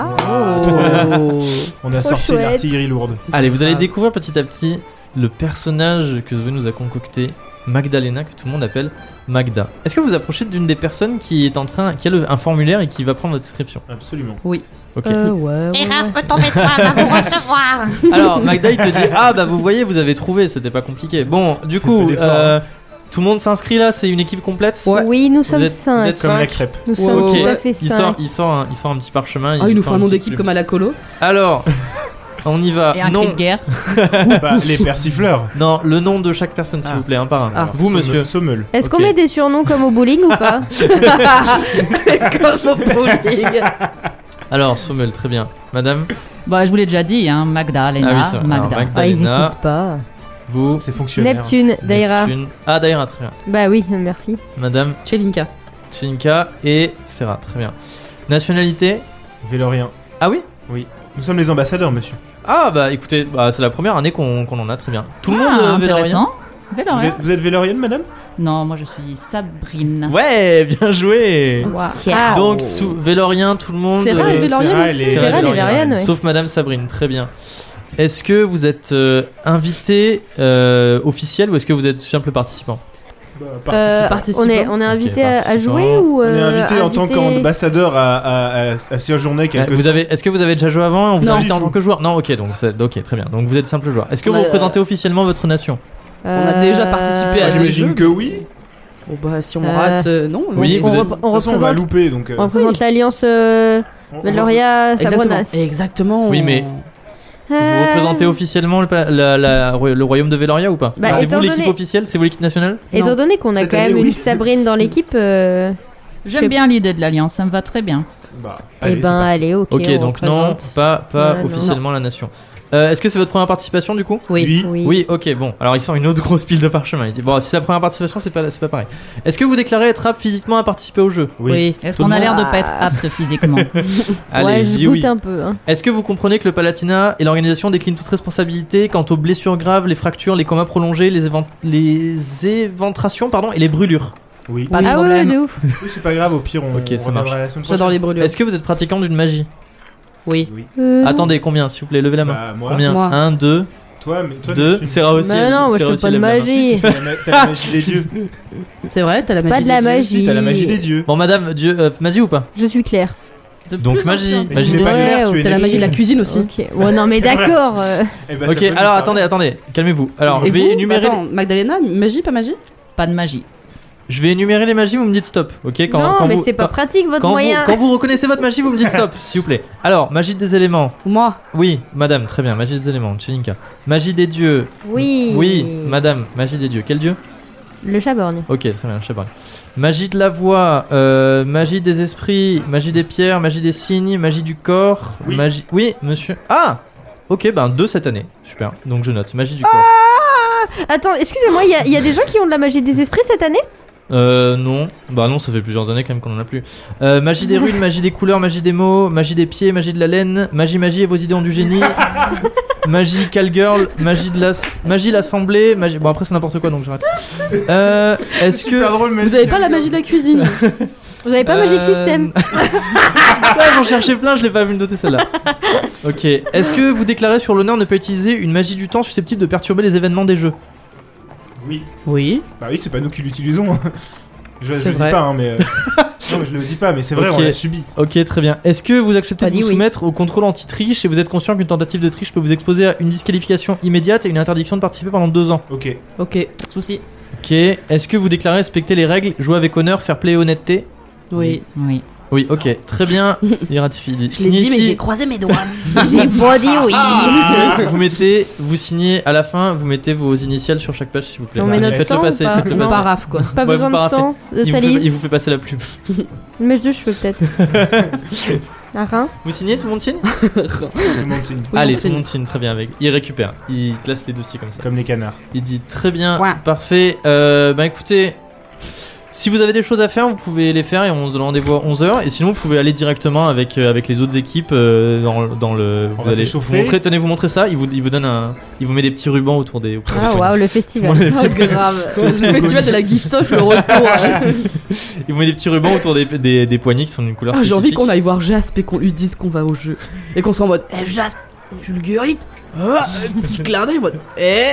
Oh. On a Trop sorti chouette. l'artillerie lourde. Allez, vous allez Ah. découvrir petit à petit le personnage que Zoé nous a concocté, Magdalena, que tout le monde appelle Magda. Est-ce que vous approchez d'une des personnes qui est en train, qui a le- un formulaire et qui va prendre votre inscription? Absolument. Ok. Euh, ouais, ouais, ouais. Erasme, ton étoile va vous recevoir. Alors, Magda, il te dit ah bah vous voyez, vous avez trouvé, c'était pas compliqué. Bon, du C'est coup, peu d'effort, euh, tout le monde s'inscrit là, c'est une équipe complète. Ouais. Oui, nous sommes êtes- cinq. vous êtes Comme la cinq. crêpe. Nous Ouais, sommes ouais, tout ouais. à fait Il sort, cinq. il sort, un, il sort un petit parchemin. Ah, il nous sort faut un nom petit d'équipe plume. comme à la colo. Alors, on y va. Et un Non, cri de guerre. Bah, les persifleurs. non, le nom de chaque personne, s'il Ah. vous plaît, un par un. Ah. Vous, Sommel- monsieur. Sommel. Est-ce Ok. qu'on met des surnoms comme au bowling ou pas? Comme au bowling. Alors, Sommel, très bien. Madame, Bah, je vous l'ai déjà dit, hein, Magda, Lena, Ah oui, c'est vrai. Magda. Alors, Magda. Ah, ils Dalena. écoutent pas. vous. C'est fonctionnaire. Neptune, Daïra. Neptune. Ah, Daïra, très bien. Bah oui, merci. Madame Chelinka. Tchinka et Serra, très bien. Nationalité? Vélorien. Ah oui? Oui. Nous sommes les ambassadeurs, monsieur. Ah bah écoutez, bah, c'est la première année qu'on qu'on en a, très bien. Tout le monde Ah, euh, vélorien. intéressant. Vous Vélorien. êtes, vous êtes Vélorienne, madame? Non, moi je suis Sabrine. Ouais, bien joué. Ah, Donc tout, Vélorien, tout le monde. Serra euh, et Vélorienne Serra, aussi. elle est- Serra et Serra, les Vélorienne, Vélorienne, ouais. Sauf Madame Sabrine, très bien. Est-ce que vous êtes euh, invité euh, officiel ou est-ce que vous êtes simple participant? Bah, Euh, participant. on est, on est invité à- à participant. jouer ou On est euh, invité en tant invité- qu'ambassadeur à, à, à, à séjourner Euh, quelques Vous avez, est-ce que vous avez déjà joué avant? On vous Non. invite en Du tant tout. que joueur? Non, ok, donc c'est, ok, très bien. Donc vous êtes simple joueur. Est-ce que On vous a- représentez officiellement votre nation? On a déjà participé à Ah, des j'imagine jeux. que oui. Oh bah si on Euh, rate, euh, non. Oui, on, vous rep- êtes- De toute on façon, on va représente, louper, donc... euh, on représente l'alliance euh, on- on- Veloria Exactement. Sabronas. Exactement. Oui, mais- Vous représentez officiellement le, pa- la- la- le royaume de Veloria ou pas? Bah, C'est étant vous l'équipe donné- officielle? C'est vous l'équipe nationale? Étant Non. donné qu'on a Cette quand année, même oui. une Sabrine dans l'équipe, euh, J'aime bien l'idée de l'Alliance, ça me va très bien. Bah, eh allez, c'est ben parti. allez, ok. Ok, on donc non, représente. pas, pas Ouais, non. officiellement la nation. Euh, est-ce que c'est votre première participation du coup? Oui. Oui. Oui, ok, bon. Alors il sort une autre grosse pile de parchemin. Il dit bon, si c'est la première participation, c'est pas, c'est pas pareil. Est-ce que vous déclarez être apte physiquement à participer au jeu? Oui. Est-ce Tout qu'on le a l'air de monde- pas être apte physiquement? Allez, ouais, je je dis goûte oui. un peu. Hein. Est-ce que vous comprenez que le Palatinat et l'organisation déclinent toute responsabilité quant aux blessures graves, les fractures, les comas prolongés, les, évent- les éventrations pardon, et les brûlures? Oui. Pas de Ah ouais, problème. de ouf. Oui, c'est pas grave, au pire, on, Ok, ça on reviendra marche. la semaine J'adore prochaine. les brûlures. Est-ce que vous êtes pratiquant d'une magie? Oui. Oui. Euh, Attendez, combien s'il vous plaît? Levez la main. Bah, moi, Combien? Moi. un, deux, toi, mais toi, deux. tu- Serra aussi. Mais non, moi, Serra je aussi fais pas de lève la main. magie. T'as la, ma- t'as la magie des dieux. C'est vrai, t'as la magie. Pas de la des dieux. magie. Si, t'as la magie des dieux. Bon, madame, Dieu, euh, magie ou pas? Je suis claire. De Donc, plus en magie. plus. Mais Magie tu n'es des- pas Ouais, clair, tu es T'as la né- magie de la cuisine aussi. Ok. Ouais, non, mais C'est vrai. d'accord. euh, Eh ben, ça Ok, peut nous alors servir. attendez, attendez, calmez-vous. Alors, Et je vais vous énumérer. Attends, Magdalena, magie, pas magie? Pas de magie. Je vais énumérer les magies, vous me dites stop, ok? Quand, non, quand mais vous, c'est pas quand- pratique votre quand vous, moyen. quand vous reconnaissez votre magie, vous me dites stop, s'il vous plaît. Alors, magie des éléments. Moi. Oui, madame, très bien, magie des éléments, Chelinka. Magie des dieux. Oui. Oui, madame, magie des dieux. Quel dieu? Le chaborgne. Ok, très bien, je sais pas. Magie de la voix, euh, magie des esprits, magie des pierres, magie des signes, magie du corps, Oui. magie. Oui, monsieur. Ah! Ok, ben deux cette année. Super, donc je note. Magie du corps. Attends, excusez-moi, il y, a- il y a des gens qui ont de la magie des esprits cette année? Euh, non. Bah non, ça fait plusieurs années quand même qu'on en a plus. Euh, magie des runes, magie des couleurs, magie des mots, magie des pieds, magie de la laine, magie, magie et vos idées ont du génie. Magie call-girl, magie de la, magie l'assemblée, magie. Bon après c'est n'importe quoi donc j'arrête. Euh, est-ce que Super drôle, mais Vous avez pas la magie de la cuisine? Vous avez pas Euh, Magic System? Ouais, j'en cherchais plein, je l'ai pas vu me noter celle-là. Ok. Est-ce que vous déclarez sur l'honneur ne pas utiliser une magie du temps susceptible de perturber les événements des jeux? Oui. Oui. Bah oui, c'est pas nous qui l'utilisons. Je, je C'est le vrai. dis pas, hein, mais. euh, Non, mais je le dis pas, mais c'est vrai, Ok. on l'a subi. Ok, très bien. Est-ce que vous acceptez Pas de vous dit oui. soumettre au contrôle anti-triche et vous êtes conscient qu'une tentative de triche peut vous exposer à une disqualification immédiate et une interdiction de participer pendant deux ans? Ok. Ok. Pas de soucis. Ok. Est-ce que vous déclarez respecter les règles, jouer avec honneur, fair play et honnêteté? Oui. Oui. Oui, ok. Très bien. Il ratifie. Il Je l'ai signe dit, mais ici. j'ai croisé mes doigts. J'ai pas dit oui. Vous mettez, vous signez à la fin, vous mettez vos initiales sur chaque page s'il vous plaît. On met Allez, notre faites-le sang passer, ou pas faites-le Le Non. passer. paraphe, quoi. Pas Ouais, besoin vous de paraffez. sang, de Il vous, fait, salive. il vous fait passer la plume. Une mèche de cheveux peut-être. Un rein. Vous signez, tout le monde signe? Tout le monde signe. Oui, Allez, on tout le signe. monde signe très bien avec. Il récupère, il classe les dossiers comme ça. Comme les canards. Il dit très bien, Ouais. parfait. Euh, bah écoutez, si vous avez des choses à faire, vous pouvez les faire et on se donne rendez-vous à onze heures. Et sinon, vous pouvez aller directement avec, euh, avec les autres équipes euh, dans, dans le. On vous va allez s'échauffer. vous montrer, tenez, vous montrez ça. Il vous, il vous donne un. Il vous met des petits rubans autour des. autour des Ah poignets. waouh, le Tout le festival. monde a des Oh, petits- grave. Le festival de la guistoche, le retour. Il vous met des petits rubans autour des, des, des poignets qui sont d'une couleur Ah, j'ai envie spécifique. qu'on aille voir Jasp et qu'on lui dise qu'on va au jeu. Et qu'on soit en mode, eh Jasp, fulgurite. Ah, petit clin d'œil, en mode, eh.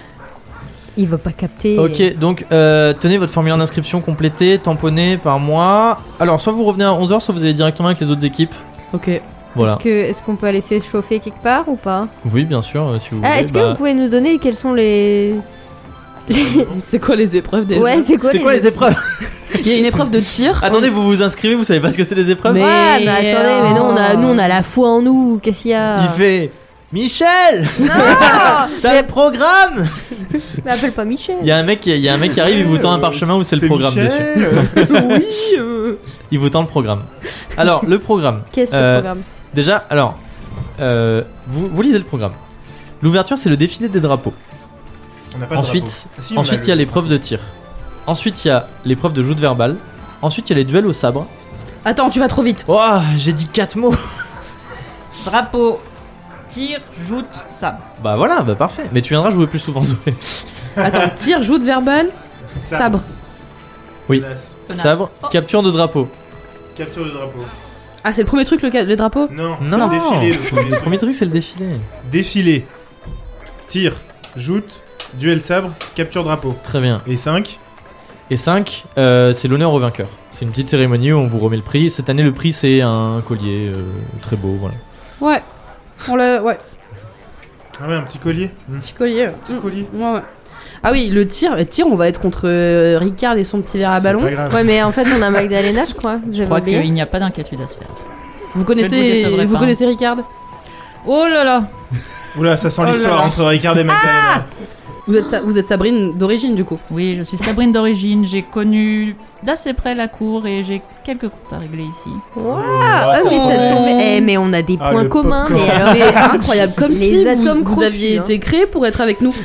Il va pas capter. Ok, donc euh, tenez votre formulaire d'inscription complété, tamponné par mois. Alors, soit vous revenez à onze heures, soit vous allez directement avec les autres équipes. Ok. Voilà. Est-ce que est-ce qu'on peut aller s'échauffer quelque part ou pas? Oui, bien sûr, euh, si vous Ah, voulez. est-ce que bah- vous pouvez nous donner quels sont les. C'est quoi les épreuves déjà? Ouais, c'est quoi C'est quoi les épreuves? Il y a une épreuve de tir. Attendez, vous vous inscrivez, vous savez pas ce que c'est les épreuves? Mais- Ouais, mais attendez, mais non, on a, Oh. nous on a la foi en nous. Qu'est-ce qu'il y a? Il fait Michel, Non. t'as le programme. Mais appelle pas Michel. Il y a un mec, qui- il y a un mec qui arrive, il vous tend un parchemin où c'est le programme dessus. Michel. Oui. euh. Il vous tend le programme. Alors, le programme. Qu'est-ce que Euh, le programme? Déjà, alors, euh, vous, vous lisez le programme. L'ouverture, c'est le défilé des drapeaux. On n'a pas de Ensuite, drapeau. Ah, si, on ensuite, a il y a le- l'épreuve de tir. Ensuite, il y a l'épreuve de joute verbale. Ensuite, il y a les duels au sabre. Attends, tu vas trop vite. Oh, j'ai dit quatre mots. Drapeau, tir, joute, sabre. Bah voilà, bah parfait. Mais tu viendras jouer plus souvent, Zoé. Attends, tir, joute verbal, sabre. Oui. Menace. Tenace. Sabre, Oh. capture de drapeau. Capture de drapeau. Ah, c'est le premier truc, le, ca- les drapeaux? Non, Non, c'est le défilé. Le premier Le truc. premier truc, c'est le défilé. Défilé. Tir. Joute. Duel sabre. Capture drapeau. Très bien. Et cinq. Et cinq, euh, c'est l'honneur au vainqueur. C'est une petite cérémonie où on vous remet le prix. Cette année, le prix, c'est un collier euh, très beau. Voilà. Ouais. On l'a. Ouais. Ah ouais, un petit collier. Un Petit collier. petit Mm. collier. Ouais, ouais. Ah oui, le tir, le tir, on va être contre euh, Ricard et son petit verre à C'est ballon. pas grave. Ouais, mais en fait, on a Magdalena, je crois. Je J'avais crois oublié. qu'il n'y a pas d'inquiétude à se faire. Vous Je ne connaissez, vous décevrai vous pas. connaissez Ricard? Oh là là. Oula, ça sent Oh là l'histoire là. entre Ricard et Magdalena. Vous êtes, Sa- vous êtes Sabrine d'origine du coup. Oui, je suis Sabrine d'origine. J'ai connu d'assez près la cour et j'ai quelques comptes à régler ici. Waouh, Ah, ah, ça mais ça tombe. tombe. Eh, mais on a des Ah, points le communs. popcorn. Mais alors, Mais incroyable, comme Les si vous, atomes vous crochus, aviez hein. été créé pour être avec nous.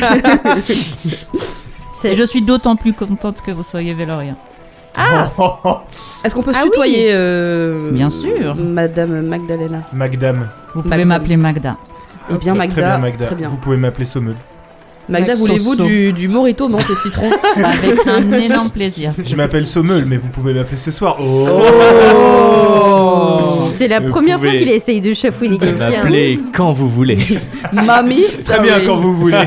c'est- Et je suis d'autant plus contente que vous soyez Vélorien. Ah, Est-ce qu'on peut se Ah oui. tutoyer euh, Bien sûr. Madame Magdalena. Magdam. Vous pouvez Magda. m'appeler Magda. Eh bien Très Magda. bien, Magda. Très bien. Vous pouvez m'appeler Sommel. Magda, Soso. voulez-vous du, du morito menthe et citron? Avec un énorme plaisir. Je m'appelle Sommel, mais vous pouvez m'appeler ce soir. Oh, Oh c'est la Vous première fois pouvez qu'il essaye de chafouiner quelqu'un. M'appelez quand vous voulez. Mamie, Très bien, quand vous voulez.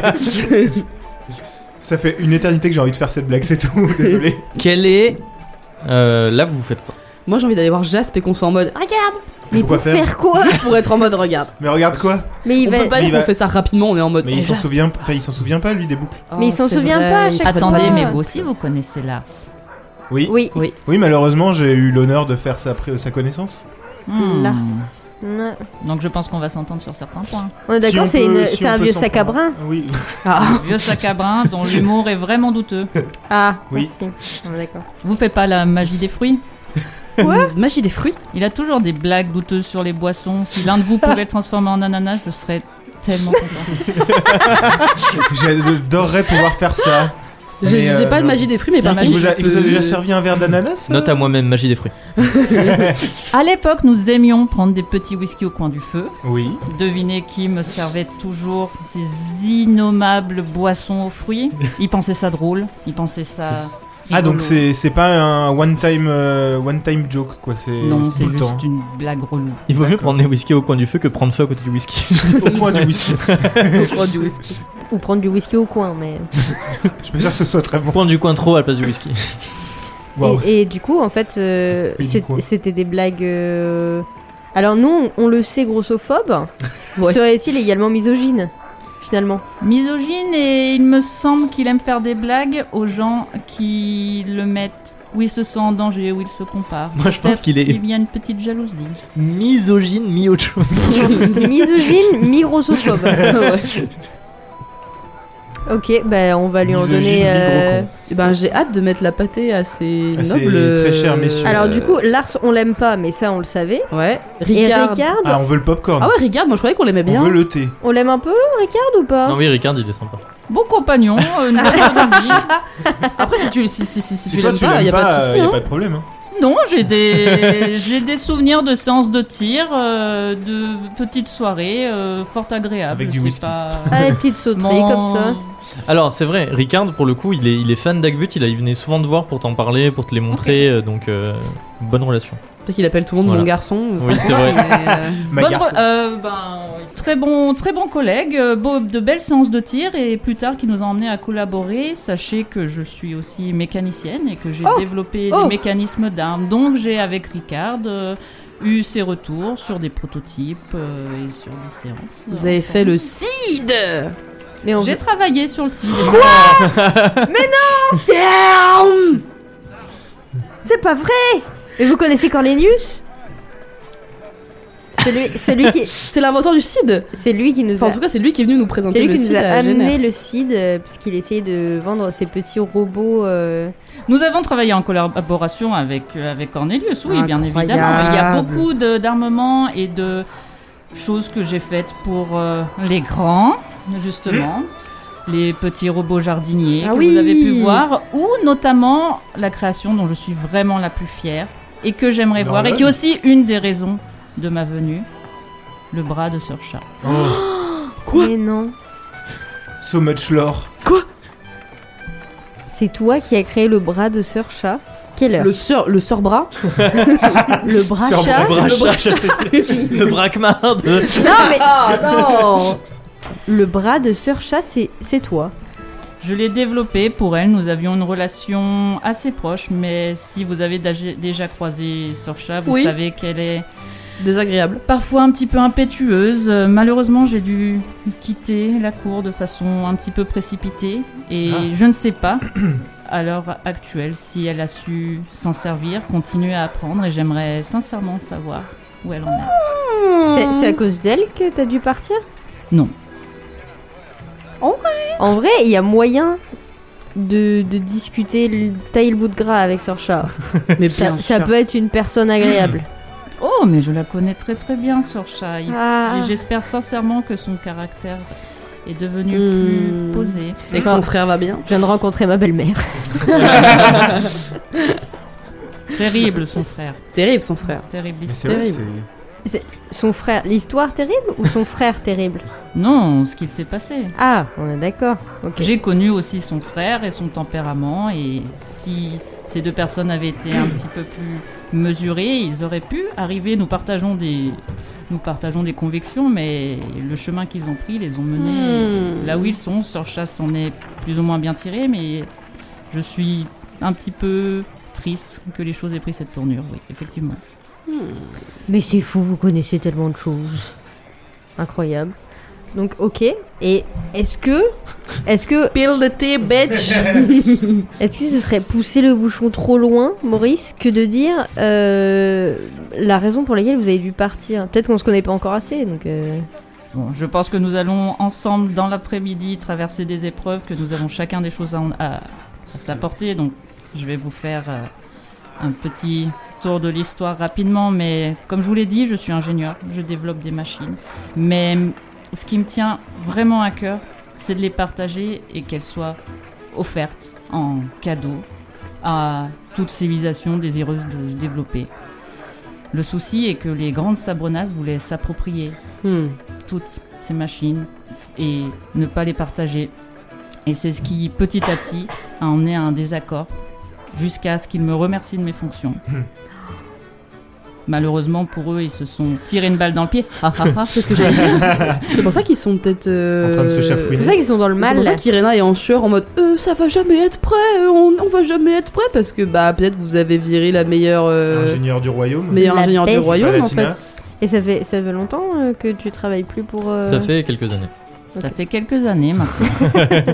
Ça fait une éternité que j'ai envie de faire cette blague, c'est tout. Désolé. Quel est. Euh, là, vous faites quoi? Moi j'ai envie d'aller voir Jasp et qu'on soit en mode regarde, Mais Pourquoi pour faire faire quoi? juste pour être en mode regarde. Mais regarde quoi? Mais il On va. peut pas Mais dire il qu'on va- fait ça rapidement, on est en mode Mais il oh, s'en Jasp. souvient, enfin, il s'en souvient pas lui des boucles. Oh, Mais il s'en c'est souvient vrai, pas, il chaque s'en Attendez, souvient mais pas. vous aussi, vous connaissez Lars. Oui. Oui. Oui. Oui, malheureusement, j'ai eu l'honneur de faire sa, pré- sa connaissance. Hmm. Lars. Ouais. Donc je pense qu'on va s'entendre sur certains points. On est Si d'accord, on c'est peut- une- si c'est on un peut vieux s'en sac à prendre. brin. Oui. Ah. Vieux sac à brin dont l'humour est vraiment douteux. Ah, Oui. merci. On est d'accord. Vous faites pas la magie des fruits? Quoi Magie des fruits. Il a toujours des blagues douteuses sur les boissons. Si l'un de vous pouvait le transformer en ananas, je serais tellement contente. J'adorerais pouvoir faire ça. J'ai Mais, j'ai euh, pas de non. magie des fruits, mais par La Il contre. vous, a, je il vous a peux- déjà servi un verre d'ananas Note à moi-même, magie des fruits. À l'époque, nous aimions prendre des petits whisky au coin du feu. Oui. Devinez qui me servait toujours ces innommables boissons aux fruits. Il pensait ça drôle. Il pensait ça. Ah, donc rigolo. c'est c'est pas un one-time euh, one-time joke, quoi. C'est Non, c'est c'est tout le temps. juste une blague relou. Il vaut mieux D'accord. prendre des whisky au coin du feu que prendre feu à côté du whisky. Au coin du whisky. Au coin du whisky. Ou prendre du whisky au coin, mais. Je suis pas sûr que ce soit très bon. Prendre du coin trop à la place du whisky. Waouh. Et, et du coup, en fait, euh, Et du c'est- coup c'était des blagues. euh, Alors, nous, on, on le sait grossophobe. Ouais. Serait-il également misogyne, finalement? Misogyne, et il me semble qu'il aime faire des blagues aux gens qui le mettent où il se sent en danger, où il se compare. Moi, je pense Peut-être qu'il est qu'il y a une petite jalousie. misogyne, mi autre chose. Misogyne, mi-grossophobe. Ouais. Ok, ben on va lui en Misogyne, donner. euh, mi-gros Eh ben, j'ai hâte de mettre la pâtée à ces À ces nobles. très chers euh, messieurs. Alors, Euh, du coup, Lars, on l'aime pas, mais ça, on le savait. Ouais. Et Ricard. Ricard, Ah, on veut le popcorn. Ah ouais, Ricard, moi je croyais qu'on l'aimait bien. On veut le thé. on l'aime un peu, Ricard, ou pas? Non, oui, Ricard, il est sympa. Beau compagnon, euh, une belle vie. Après, si tu, si, si, si, si Si tu toi l'aimes tu pas, l'aimes y a pas de pas, souci. y a hein. pas de problème. hein. Non, j'ai des j'ai des souvenirs de séances de tir, euh, de petites soirées euh, fort agréables. Avec Je du sais whisky. pas. Ah, les petites sauteries, Mon- comme ça. Alors, c'est vrai, Ricard, pour le coup, il est, il est fan d'Agbut. Il, a- il venait souvent te voir pour t'en parler, pour te les montrer. euh, Donc, euh, bonne relation. Peut-être qu'il appelle tout le monde Voilà. mon garçon. Oui, c'est vrai. Mais, euh, Ma Bonne garçon. re- euh, ben, oui. très bon, très bon collègue, euh, beau- de belles séances de tir et plus tard qui nous a emmenés à collaborer. Sachez que je suis aussi mécanicienne et que j'ai Oh développé Oh des mécanismes d'armes. Donc j'ai avec Ricard euh, eu ses retours sur des prototypes euh, et sur des séances. Vous avez fait le CID. Mais on J'ai travaillé sur le site. Damn. C'est pas vrai! Et vous connaissez Cornelius? C'est lui, c'est lui qui, C'est l'inventeur du CID. c'est lui qui nous Enfin, a, en tout cas, c'est lui qui est venu nous c'est présenter lui le qui nous CID a à amené Genève. le C I D euh, parce qu'il essayait de vendre ses petits robots. euh, Nous avons travaillé en collaboration avec, euh, avec Cornelius, oui, bien Incroyable. évidemment. Il y a beaucoup de- d'armements et de choses que j'ai faites pour euh, les grands, justement. Les petits robots jardiniers Ah que oui. vous avez pu voir, ou notamment la création dont je suis vraiment la plus fière et que j'aimerais voir, et qui est aussi une des raisons de ma venue, le bras de Sir Chat. Oh, Quoi Mais non. so much lore. C'est toi qui as créé le bras de Sir Chat. Quelle heure? Le sœur, le sœur bras. Le bras Sir chat. Le bras chat. Le braquemar de... Non mais Ah non. le bras de Sir Chat, c'est c'est toi. Je l'ai développé pour elle, nous avions une relation assez proche, mais si vous avez daj- déjà croisé Sir Chat, vous Oui. savez qu'elle est Désagréable. parfois un petit peu impétueuse. Euh, Malheureusement, j'ai dû quitter la cour de façon un petit peu précipitée et Ah. je ne sais pas à l'heure actuelle si elle a su s'en servir, continuer à apprendre, et j'aimerais sincèrement savoir où elle en est. C'est c'est à cause d'elle que t'as dû partir? Non. En En vrai, il y a moyen de, de discuter, le, tailler le bout de gras avec Sorcha. Mais Ça, bien ça sûr. peut être une personne agréable. Oh, mais je la connais très très bien, Sorcha. Il- Ah. et J'espère sincèrement que son caractère est devenu Hmm. plus posé. Et que son frère va bien. Je viens de rencontrer ma belle-mère. Terrible, son frère. Terrible, son frère. Terrible Mais c'est histoire. vrai, Terrible. c'est... Son frère, l'histoire terrible ou son frère terrible? Non, ce qu'il s'est passé. Ah, on est d'accord. Ok. J'ai connu aussi son frère et son tempérament, et si ces deux personnes avaient été un petit peu plus mesurées, ils auraient pu arriver. Nous partageons des, nous partageons des convictions, mais le chemin qu'ils ont pris les ont menés Hmm. là où ils sont. Sorcha s'en est plus ou moins bien tiré, mais je suis un petit peu triste que les choses aient pris cette tournure. Oui, effectivement. Mais c'est fou, vous connaissez tellement de choses. Incroyable. Donc, ok. Et est-ce que. Est-ce que. Spill the tea, bitch. Est-ce que ce serait pousser le bouchon trop loin, Maurice, que de dire euh, la raison pour laquelle vous avez dû partir? Peut-être qu'on se connaît pas encore assez, donc. Euh... Bon, je pense que nous allons ensemble dans l'après-midi traverser des épreuves, que nous avons chacun des choses à, en- à, à s'apporter. Donc, je vais vous faire euh, un petit tour de l'histoire rapidement. Mais comme je vous l'ai dit, je suis ingénieur, je développe des machines. Mais ce qui me tient vraiment à cœur, c'est de les partager et qu'elles soient offertes en cadeau à toute civilisation désireuse de se développer. Le souci est que les grandes sabrenasses voulaient s'approprier Hmm. toutes ces machines et ne pas les partager. Et c'est ce qui, petit à petit, a emmené à un désaccord jusqu'à ce qu'ils me remercient de mes fonctions. Malheureusement pour eux, ils se sont tirés une balle dans le pied. Ha, ha, ha. C'est ce que j'allais dire. C'est pour ça qu'ils sont peut-être. euh, En train de se C'est chafouiner. pour ça qu'ils sont dans le C'est mal. pour ça là. qu'Irena est en sueur en mode euh, ça va jamais être prêt, on, on va jamais être prêt parce que bah peut-être vous avez viré la meilleure euh, Ingénieur du royaume. meilleure La ingénieure du peste. royaume en Palatina. fait. Et ça fait, ça fait longtemps euh, que tu travailles plus pour. euh, Ça fait quelques années. Ça fait quelques années maintenant.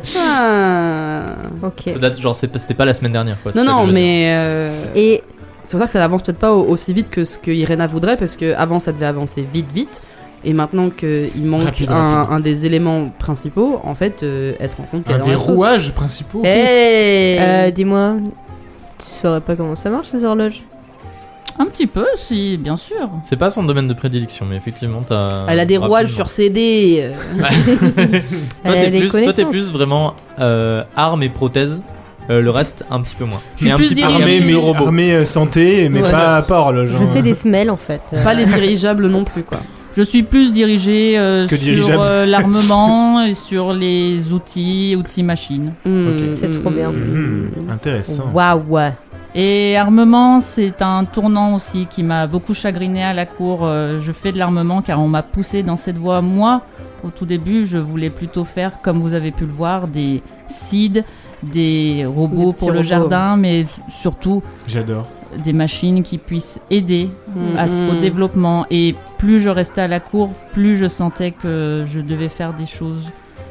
Ah. Ok. Ça date, genre, c'est pas- c'était pas la semaine dernière, quoi. c'est Non ça que non je veux dire. mais euh, Et c'est pour ça que ça avance peut-être pas au- aussi vite que ce que Irena voudrait parce que avant ça devait avancer vite vite et maintenant qu'il manque Rapide, un, rapide. un des éléments principaux en fait euh, elle se rend compte qu'elle Un est dans des la sauce. rouages principaux. Hey euh, dis-moi, tu saurais pas comment ça marche ces horloges? Un petit peu, si, bien sûr. C'est pas son domaine de prédilection, mais effectivement, t'as. Elle a des rouages rapidement. sur C D. euh. toi, Elle a t'es des plus, toi, t'es connaissances. plus vraiment euh, armes et prothèses. Euh, le reste, un petit peu moins. Je suis Et un plus petit peu, dirigée- un Armée, petit peu mais, robot. armée euh, santé, mais Ouais. pas, pas horloge. Je hein. fais des semelles en fait. Pas les dirigeables non plus quoi. Je suis plus dirigé euh, Que sur dirigeable. euh, l'armement et sur les outils, outils machines. Hmm, c'est trop bien. Mhm, intéressant. Waouh. Et armement, c'est un tournant aussi qui m'a beaucoup chagriné à la cour. Euh, Je fais de l'armement car on m'a poussé dans cette voie. Moi, au tout début, je voulais plutôt faire, comme vous avez pu le voir, des seeds, des robots Des petits pour le robots. jardin, mais surtout J'adore. des machines qui puissent aider Hmm, à- au hmm. développement. Et plus je restais à la cour, plus je sentais que je devais faire des choses,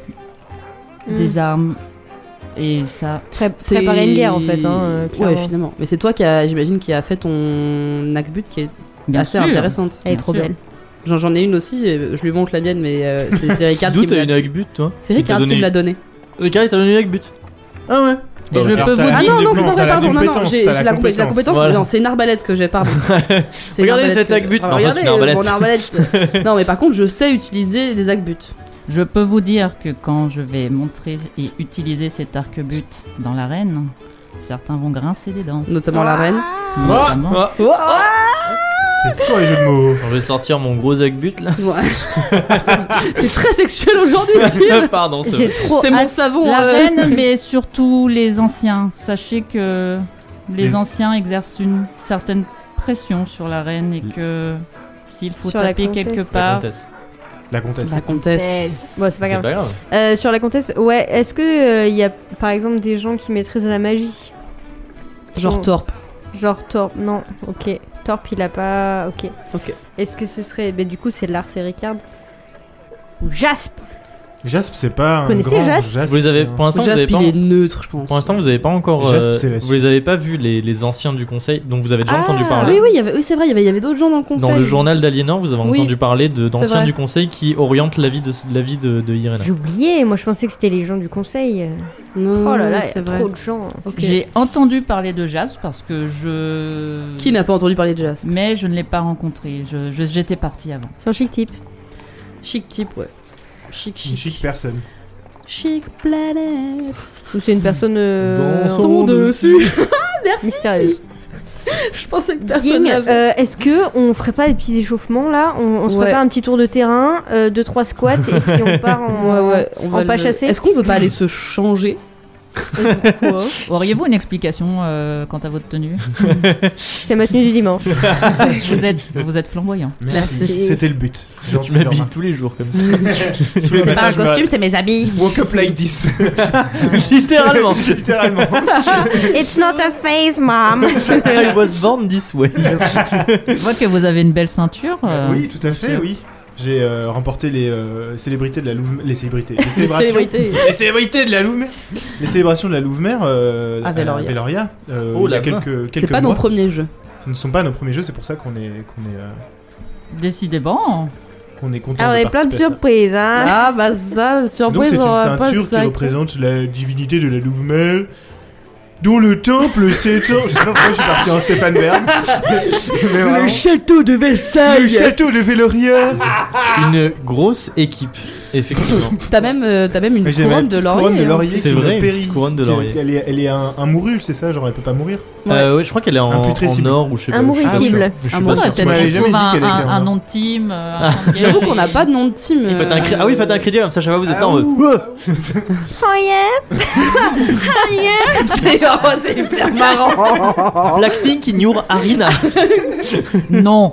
des armes. Et ça, Pré- C'est- préparer une guerre en fait. Hein, euh, ouais, clairement. finalement. Mais c'est toi qui a, j'imagine, qui a fait ton Nacbut qui est bien assez sûr. intéressante. Elle est Bien trop sûr. belle. J'en, j'en ai une aussi, et je lui montre la mienne, mais euh, c'est, c'est Ricard D'où qui me t'as l'a une Hagbut, toi C'est Il t'a Ricard qui donné- me l'a donné. Ricard, il t'a donné une Hagbut. Ah ouais. Et je Alors, peux t'as vous la Ah dire- non, non, compétence, c'est pas vrai, t'as la pardon, non, non, compétence, j'ai, t'as j'ai la la, compé- la compétence. compétence, Voilà. mais non, c'est une arbalète que j'ai, pardon. C'est une Regardez arbalète cette que- Hagbut. Ah, Non, enfin, c'est une regardez, arbalète. mon arbalète. Non, mais par contre, je sais utiliser des Hagbut. Je peux vous dire que quand je vais montrer et utiliser cet arc-but dans l'arène, certains vont grincer des dents. Notamment la reine. Notamment. Ah, Oh, C'est sur les jeux de mots. je vais sortir mon gros Hagbut là. ouais. T'es très sexuel aujourd'hui, Steve. Pardon, c'est J'ai vrai. trop C'est mon hâte. savon. La euh, reine, mais surtout les anciens. Sachez que les Les- anciens exercent une certaine pression sur la reine et que s'il faut Sur la taper comtesse. quelque La part, comtesse. La comtesse. La comtesse. Bon, c'est pas C'est grave. pas grave. Euh, sur la comtesse, ouais, est-ce que il y a par exemple des gens qui maîtrisent la magie? Genre Torp. Genre Torp, non, ok. Torp il a pas. Ok. Ok. Est-ce que ce serait. Ben, du coup, c'est Lars et Ricard. Ou Jasp. Jasp, c'est pas un Connaissez grand Jasp Jasp, Vous les avez, c'est un- pour l'instant, vous avez Jasp, pas. il est neutre, je pense. Pour l'instant, vous avez pas encore. Jasp, euh, c'est la vous les Suisse. avez pas vus les, les anciens du conseil, donc vous avez déjà Ah, entendu parler. Oui, oui, il y avait- oui, c'est vrai, il y avait, il y avait d'autres gens dans le conseil. Dans le journal d'Aliénor, vous avez Oui, entendu parler de, c'est d'anciens vrai. du conseil qui orientent la vie de, la vie de, de Irena. J'ai oublié, moi je pensais que c'était les gens du conseil. Non, Oh là là, il y c'est a vrai. trop de gens. Ok. J'ai entendu parler de Jasp parce que je. Qui n'a pas entendu parler de Jasp? Mais je ne l'ai pas rencontré. Je, je- j'étais partie avant. C'est un chic type. Chic type, ouais. Chic, Une chic. chic personne. Chic planète. Ou c'est une personne euh, Dans Son dessus. mystérieuse. Je pensais que personne Ying, n'avait. euh, est-ce que on ferait pas des petits échauffements là? On, on se Ouais. ferait pas un petit tour de terrain, euh, deux trois squats et puis on part en, Ouais, ouais, on va en pas le- chasser. Est-ce qu'on veut pas aller se changer? Pourquoi? Auriez-vous une explication euh, quant à votre tenue? C'est ma tenue du dimanche. vous, êtes, vous êtes flamboyant. Merci. Merci. C'était le but. Je Gentil, m'habille Norma. tous les jours comme ça. Tous les matins, je me- c'est mes habits. Woke up like this. Littéralement. Littéralement. It's not a phase, mom. I was born this way. Je vois que vous avez une belle ceinture. euh, Oui, tout à fait, monsieur. oui. J'ai euh, remporté les euh, célébrités de la Louve... Les célébrités. Les Les célébrations. célébrités. Les célébrités de la Louve-Mère. Les célébrations de la Louve-Mère euh, À Veloria. euh, Oh il y a là là. quelques, quelques C'est pas mois. nos premiers jeux. Ce ne sont pas nos premiers jeux, c'est pour ça qu'on est, qu'on est, euh, Décidément. qu'on est content Alors de il y a plein de participer à ça. surprises, hein. Ah bah ça, Donc surprise, c'est on une va pas ceinture qui ça. représente la divinité de la Louve-Mère, dont le temple s'étend... Je sais pas pourquoi je suis parti en Stéphane Bern. Mais vraiment. château de Le Versailles. château de Veloria. Une grosse équipe, effectivement. T'as même, euh, t'as même une Mais j'ai ma couronne de petite laurier. couronne de hein. laurier C'est qui vrai, me une périt, petite couronne de qui- laurier. Elle est, elle est un, un mouru, c'est ça? Genre elle peut pas mourir? Euh, ouais, je crois qu'elle est en, Imputrescible. en or ou je sais pas. Un je sais pas mouricible. sûr. Je suis Un pas mouricible. sûr. Tu m'avais Je jamais trouve dit un, qu'elle était un, en un or. nom de team. euh, un nom de J'avoue guerre. qu'on n'a pas de nom de team. Il faites un cri... euh, Ah oui, faites un crédit comme ça, chaque fois vous êtes là en mode. Oh yeah. C'est oh, c'est hyper marrant. Blackpink in your arena. Non.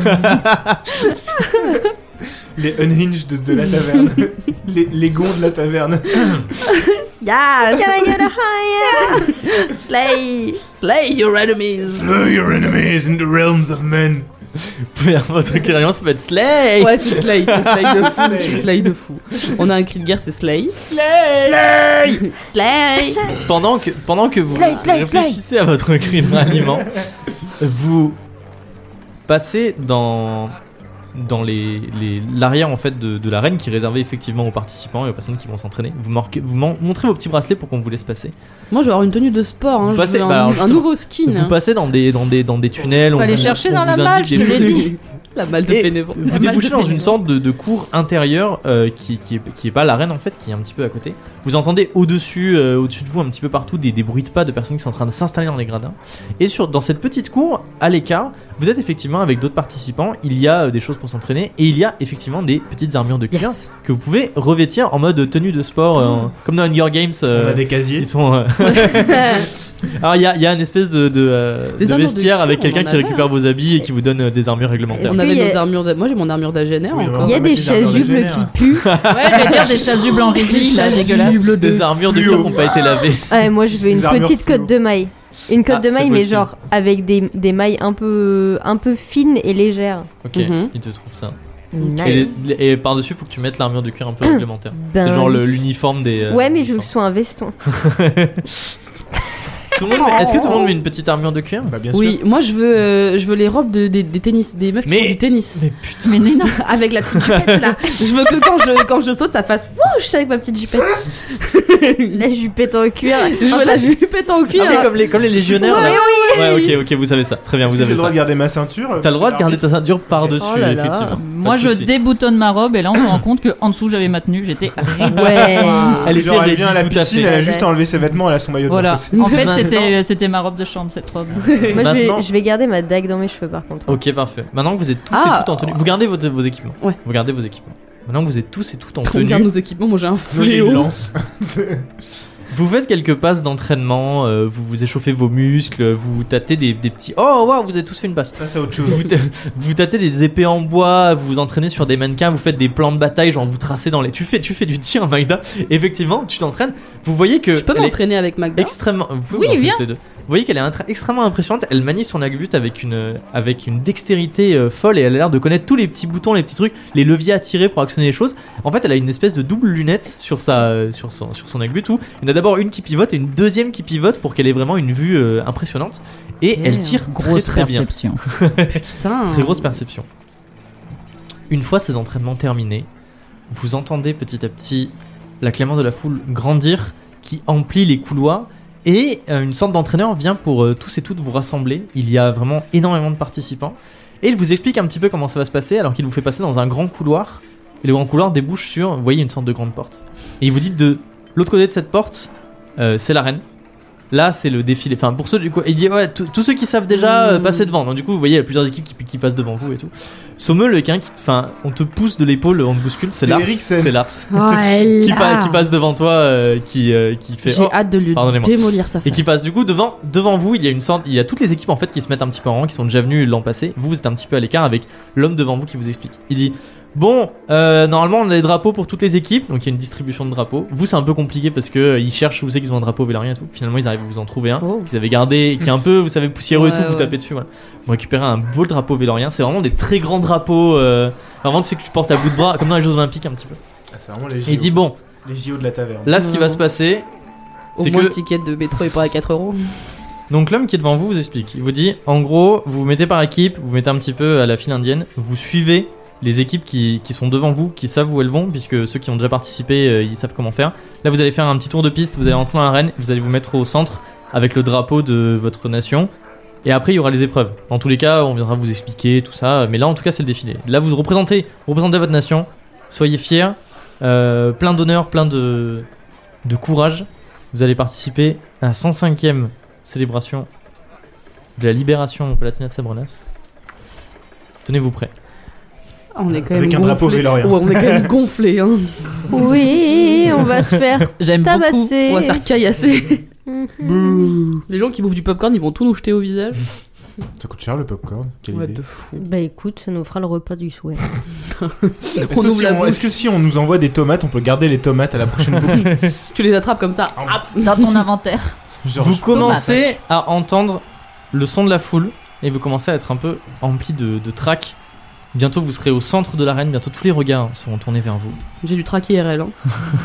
Les unhinged de, de la taverne. les, les gonds de la taverne. Yes. Can I get a higher? Slay. Slay your enemies. Slay your enemies in the realms of men. Vous pouvez avoir votre cri d'alliance, ça peut être Slay. Ouais, c'est Slay, c'est Slay de fou. Slay. C'est Slay de fou. On a un cri de guerre, c'est Slay. Slay. Slay. Pendant que, pendant que vous Slay, slay, slay. réfléchissez à votre cri de ralliement, vous passez dans dans les, les l'arrière en fait de, de l'arène qui est réservée effectivement aux participants et aux personnes qui vont s'entraîner. Vous, marquez, vous man- montrez vos petits bracelets pour qu'on vous laisse passer. Moi, je vais avoir une tenue de sport. Hein. Vous Je passez- veux un, bah, alors, un justement, nouveau skin. Vous hein. passez dans des dans des dans des tunnels. Faut on aller vous- chercher on dans la vous malle, indique je des te l'ai choses. dit. La malle de Et pénévre. vous débouchez dans une sorte de, de cour intérieure euh, qui, qui, est, qui est pas l'arène en fait, qui est un petit peu à côté. Vous entendez au-dessus, euh, au-dessus de vous, un petit peu partout, des, des bruits de pas de personnes qui sont en train de s'installer dans les gradins. Et sur, dans cette petite cour, à l'écart, vous êtes effectivement avec d'autres participants. Il y a euh, des choses pour s'entraîner et il y a effectivement des petites armures de cuir Yes. que vous pouvez revêtir en mode tenue de sport, euh, comme dans Hunger Games. euh, On a des casiers. Ils sont. euh, Alors il y a, il y a une espèce de, de, euh, Des de armures de vestiaire cuir, avec on quelqu'un en qui avait, récupère vos habits et qui vous donne euh, des armures réglementaires. On Est-ce avait qu'il y a- nos armures. De... Moi, j'ai mon armure d'Agener Oui, encore. Il y a On va des mettre des armures chasubles légères. qui puent. Ouais, je vais dire des chasubles en résine, là, dégueulasse. Des armures de cuir qui n'ont pas été lavées. Ouais, moi je veux une Des armures petite fluo. cotte de maille. Une cotte Ah, de c'est maille, mais possible. genre avec des, des mailles un peu, un peu fines et légères. Ok, Mhm. il te trouve ça. Nice. Et, les- et par-dessus, faut que tu mettes l'armure de cuir un peu réglementaire. Ben C'est genre le- oui. l'uniforme des. euh, Ouais, mais je veux que uniformes. ce soit un veston. Tout le monde met- Est-ce que tout le monde met une petite armure de cuir? Bah bien Oui, moi je veux, euh, je veux les robes de, des, des tennis, des meufs qui Mais- font du tennis. Mais putain. Mais Nina, Avec la petite jupette là. Je veux que quand je, quand je saute, ça fasse wouch avec ma petite jupette. La jupette en cuir. Je veux la jupette en cuir. Ah, mais comme les, comme les légionnaires Ouais, là. Ouais, ok, ok, vous savez ça. Très bien, sûr. vous Est-ce que j'ai avez le droit ça. de garder ma ceinture? T'as le droit de garder ta ceinture par-dessus, Oh là là. effectivement. moi Pas de je souci. déboutonne ma robe et là on se rend compte que en dessous j'avais ma tenue, j'étais Ouais. Elle Elle était genre, elle ready, vient à la tout à piscine, fait. elle a Ouais, juste ouais. enlevé ses vêtements, elle a son maillot de Voilà. bain. En fait Maintenant- c'était c'était ma robe de chambre cette robe. Moi je vais, Maintenant- je vais garder ma dague dans mes cheveux par contre. Ok, parfait. Maintenant que vous êtes tous Ah. et toutes en tenue, vous gardez vos, vos équipements. Ouais. Vous gardez vos équipements. Maintenant que vous êtes tous et toutes en On tenue, regarde nos équipements, moi j'ai un Moi j'ai une fléau. lance. vous faites quelques passes d'entraînement, euh, vous vous échauffez vos muscles, vous tâtez des, des petits. Oh waouh, vous avez tous fait une passe. Passe à autre chose. Vous, ta- vous tâtez des épées en bois, vous vous entraînez sur des mannequins, vous faites des plans de bataille, genre vous tracez dans les. Tu fais, tu fais du tir, Maïda. Effectivement, tu t'entraînes, Vous voyez que Je peux elle est m'entraîner avec Magda. extrêmement. Vous pouvez Oui, vous entraîner viens. toutes les deux. Vous voyez qu'elle est intra- extrêmement impressionnante. Elle manie son agut avec une avec une dextérité euh, folle et elle a l'air de connaître tous les petits boutons, les petits trucs, les leviers à tirer pour actionner les choses. En fait, elle a une espèce de double lunette sur sa sur son sur son agut. Tout. Il y en a d'abord une qui pivote et une deuxième qui pivote pour qu'elle ait vraiment une vue euh, impressionnante. Et Yeah. elle tire Grosse très très bien. perception. Putain. Très grosse perception. Une fois ces entraînements terminés, vous entendez petit à petit la clameur de la foule grandir qui emplit les couloirs et euh, une sorte d'entraîneur vient pour euh, tous et toutes vous rassembler. Il y a vraiment énormément de participants et il vous explique un petit peu comment ça va se passer alors qu'il vous fait passer dans un grand couloir et le grand couloir débouche sur, vous voyez, une sorte de grande porte. Et il vous dit de l'autre côté de cette porte, euh, c'est l'arène. Là, c'est le défilé. Enfin, pour ceux du coup, il dit ouais, tous tous ceux qui savent déjà euh, Mmh. passer devant. Donc du coup, vous voyez, il y a plusieurs équipes qui, qui passent devant vous et tout. Sommel, le quin, qui, enfin, on te pousse de l'épaule, on te bouscule. C'est C'est Lars. Eriksen. C'est Lars Oh, elle qui, là. pa- qui passe devant toi, euh, qui euh, qui fait. J'ai oh, hâte de lui pardonnez-moi. démolir sa face. et qui passe du coup devant devant vous. Il y a une sorte, il y a toutes les équipes en fait qui se mettent un petit peu en rang, qui sont déjà venues l'an passé. Vous, vous êtes un petit peu à l'écart avec l'homme devant vous qui vous explique. Il dit. Bon, euh, normalement on a les drapeaux pour toutes les équipes, donc il y a une distribution de drapeaux. Vous c'est un peu compliqué parce que euh, ils cherchent, vous savez qu'ils ont un drapeau vélorien et tout. Finalement ils arrivent à vous en trouver un Oh. qu'ils avaient gardé, et qui est un peu, vous savez, poussiéreux et Ouais, tout. Vous ouais. tapez dessus, voilà. Vous récupérez un beau drapeau vélorien. C'est vraiment des très grands drapeaux. Euh, vraiment tu sais que tu portes à bout de bras, comme dans les Jeux Olympiques un petit peu. Ah, c'est vraiment les J O. Et il dit bon, Les J O de la taverne. là ce qui va Non. se passer, Au c'est moins que le ticket de métro est pas à quatre euros. donc l'homme qui est devant vous vous explique. Il vous dit, en gros, vous vous mettez par équipe, vous vous mettez un petit peu à la file indienne, vous suivez les équipes qui, qui sont devant vous, qui savent où elles vont, puisque ceux qui ont déjà participé, euh, ils savent comment faire. Là, vous allez faire un petit tour de piste, vous allez rentrer dans l'arène, vous allez vous mettre au centre avec le drapeau de votre nation. Et après, il y aura les épreuves. Dans tous les cas, on viendra vous expliquer tout ça. Mais là, en tout cas, c'est le défilé. Là, vous représentez, vous représentez votre nation. Soyez fiers, euh, plein d'honneur, plein de, de courage. Vous allez participer à la cent cinquième célébration de la libération au Palatinat de Sabrenas. Tenez-vous prêts. Ah, on est quand même Avec un drapeau gonflé. vélorien. Ouais, on est quand même gonflé. Hein. Oui, on va se faire J'aime beaucoup. tabasser. On va se faire caillasser. Mhm. Les gens qui bouffent du popcorn, ils vont tout nous jeter au visage. Ça coûte cher le popcorn. Quelle Ouais, idée. de fou. Bah écoute, ça nous fera le repas du souhait. Est-ce On que, ouvre si la on, bouche. est-ce que si on nous envoie des tomates, on peut garder les tomates à la prochaine bouffe? Tu les attrapes comme ça. Dans ton inventaire. Genre, Vous je- commencez à entendre le son de la foule et vous commencez à être un peu empli de, de trac. Bientôt, vous serez au centre de l'arène. Bientôt, tous les regards seront tournés vers vous. J'ai du traqué R L. Hein.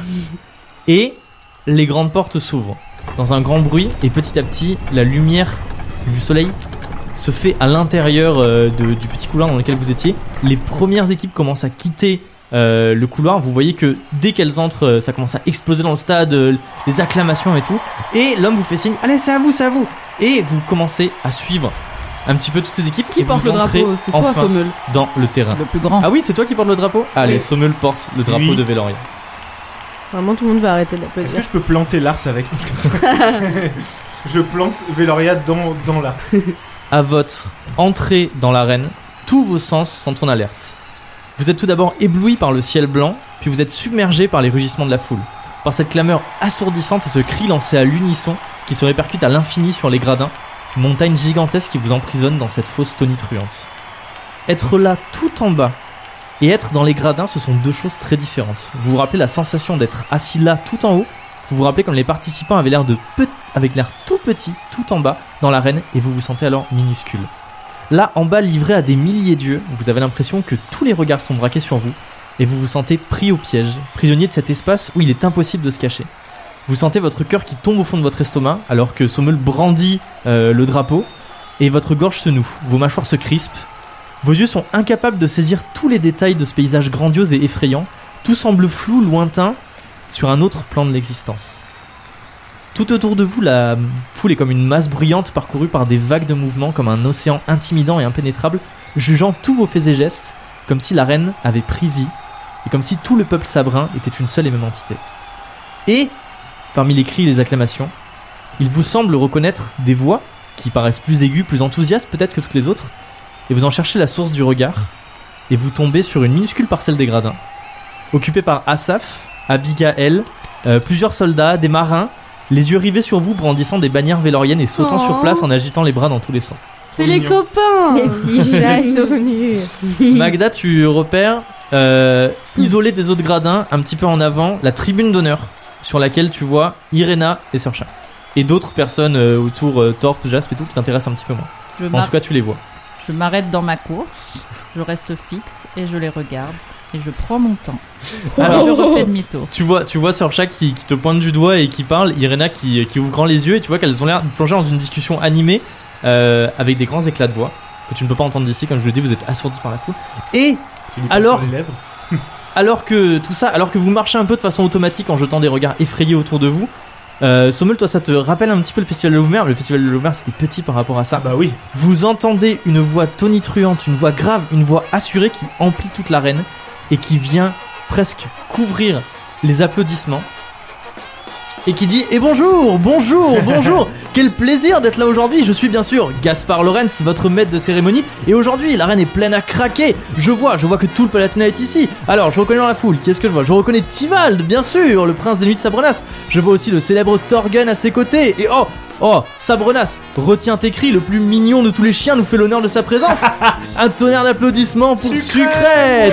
Et les grandes portes s'ouvrent dans un grand bruit et petit à petit la lumière du soleil se fait à l'intérieur euh, de- du petit couloir dans lequel vous étiez. Les premières équipes commencent à quitter euh, le couloir. Vous voyez que dès qu'elles entrent, euh, ça commence à exploser dans le stade, euh, les acclamations et tout. Et l'homme vous fait signe, allez c'est à vous, c'est à vous. Et vous commencez à suivre un petit peu toutes ces équipes Qui et porte vous le entrez drapeau? C'est toi, enfin Sommel. dans le terrain. Le plus grand. Ah oui, c'est toi qui porte le drapeau. Allez, Oui. Sommel porte le drapeau Oui. de Véloria. Vraiment, tout le monde va arrêter Est-ce d'applaudir. que je peux planter Lars avec? Je plante Veloria dans, dans Lars. À votre entrée dans l'arène, tous vos sens sont en alerte. Vous êtes tout d'abord ébloui par le ciel blanc, puis vous êtes submergé par les rugissements de la foule, par cette clameur assourdissante et ce cri lancé à l'unisson qui se répercute à l'infini sur les gradins, montagne gigantesque qui vous emprisonne dans cette fosse tonitruante. Être là tout en bas et être dans les gradins, ce sont deux choses très différentes. Vous vous rappelez la sensation d'être assis là tout en haut, vous vous rappelez comme les participants avaient l'air de pe- avec l'air tout petit tout en bas dans l'arène et vous vous sentez alors minuscule. Là en bas livré à des milliers d'yeux, vous avez l'impression que tous les regards sont braqués sur vous et vous vous sentez pris au piège, prisonnier de cet espace où il est impossible de se cacher. Vous sentez votre cœur qui tombe au fond de votre estomac alors que Sommel brandit euh, le drapeau et votre gorge se noue, vos mâchoires se crispent, vos yeux sont incapables de saisir tous les détails de ce paysage grandiose et effrayant, tout semble flou, lointain, sur un autre plan de l'existence. Tout autour de vous, la foule est comme une masse bruyante parcourue par des vagues de mouvements, comme un océan intimidant et impénétrable, jugeant tous vos faits et gestes, comme si la reine avait pris vie, et comme si tout le peuple sabrin était une seule et même entité. Et, parmi les cris et les acclamations, il vous semble reconnaître des voix qui paraissent plus aiguës, plus enthousiastes peut-être que toutes les autres, et vous en cherchez la source du regard, et vous tombez sur une minuscule parcelle des gradins, occupée par Asaph, Abigail, euh, plusieurs soldats, des marins, les yeux rivés sur vous, brandissant des bannières véloriennes et sautant Oh. sur place en agitant les bras dans tous les sens. C'est les mignon. copains. Les petits chats sauvenirs. Magda, tu repères, euh, isolé des autres gradins, un petit peu en avant, la tribune d'honneur, sur laquelle tu vois Irena et Sorcha. Et d'autres personnes euh, autour, euh, Torp, Jasp et tout, qui t'intéressent un petit peu moins. Je, Bon, en m'ar- tout cas, tu les vois. je m'arrête dans ma course, je reste fixe et je les regarde. Et je prends mon temps. Alors- Alors je refais demi-tour. Tu vois, tu vois Sorcha qui, qui te pointe du doigt et qui parle, Irena qui, qui ouvre grand les yeux et tu vois qu'elles ont l'air de plonger dans une discussion animée euh, avec des grands éclats de voix que tu ne peux pas entendre d'ici, comme je le dis, vous êtes assourdis par la foule. Et Tu lui passes Alors- sur les lèvres. alors que tout ça, alors que vous marchez un peu de façon automatique en jetant des regards effrayés autour de vous, euh, Sommel, toi ça te rappelle un petit peu le festival de Louvre. Le festival de Louvre c'était petit par rapport à ça. Ah bah oui. Vous entendez une voix tonitruante, une voix grave, une voix assurée qui emplit toute l'arène et qui vient presque couvrir les applaudissements et qui dit « Et bonjour, bonjour, bonjour, quel plaisir d'être là aujourd'hui, je suis bien sûr Gaspard Lorenz, votre maître de cérémonie, et aujourd'hui l'arène est pleine à craquer, je vois, je vois que tout le Palatinat est ici, alors je reconnais dans la foule, qui est-ce que je vois? Je reconnais Tivald, bien sûr, le prince des nuits de Sabrenas, je vois aussi le célèbre Torgun à ses côtés, et oh, oh, Sabrenas, retiens tes cris, le plus mignon de tous les chiens nous fait l'honneur de sa présence. Un tonnerre d'applaudissements pour Sucrète.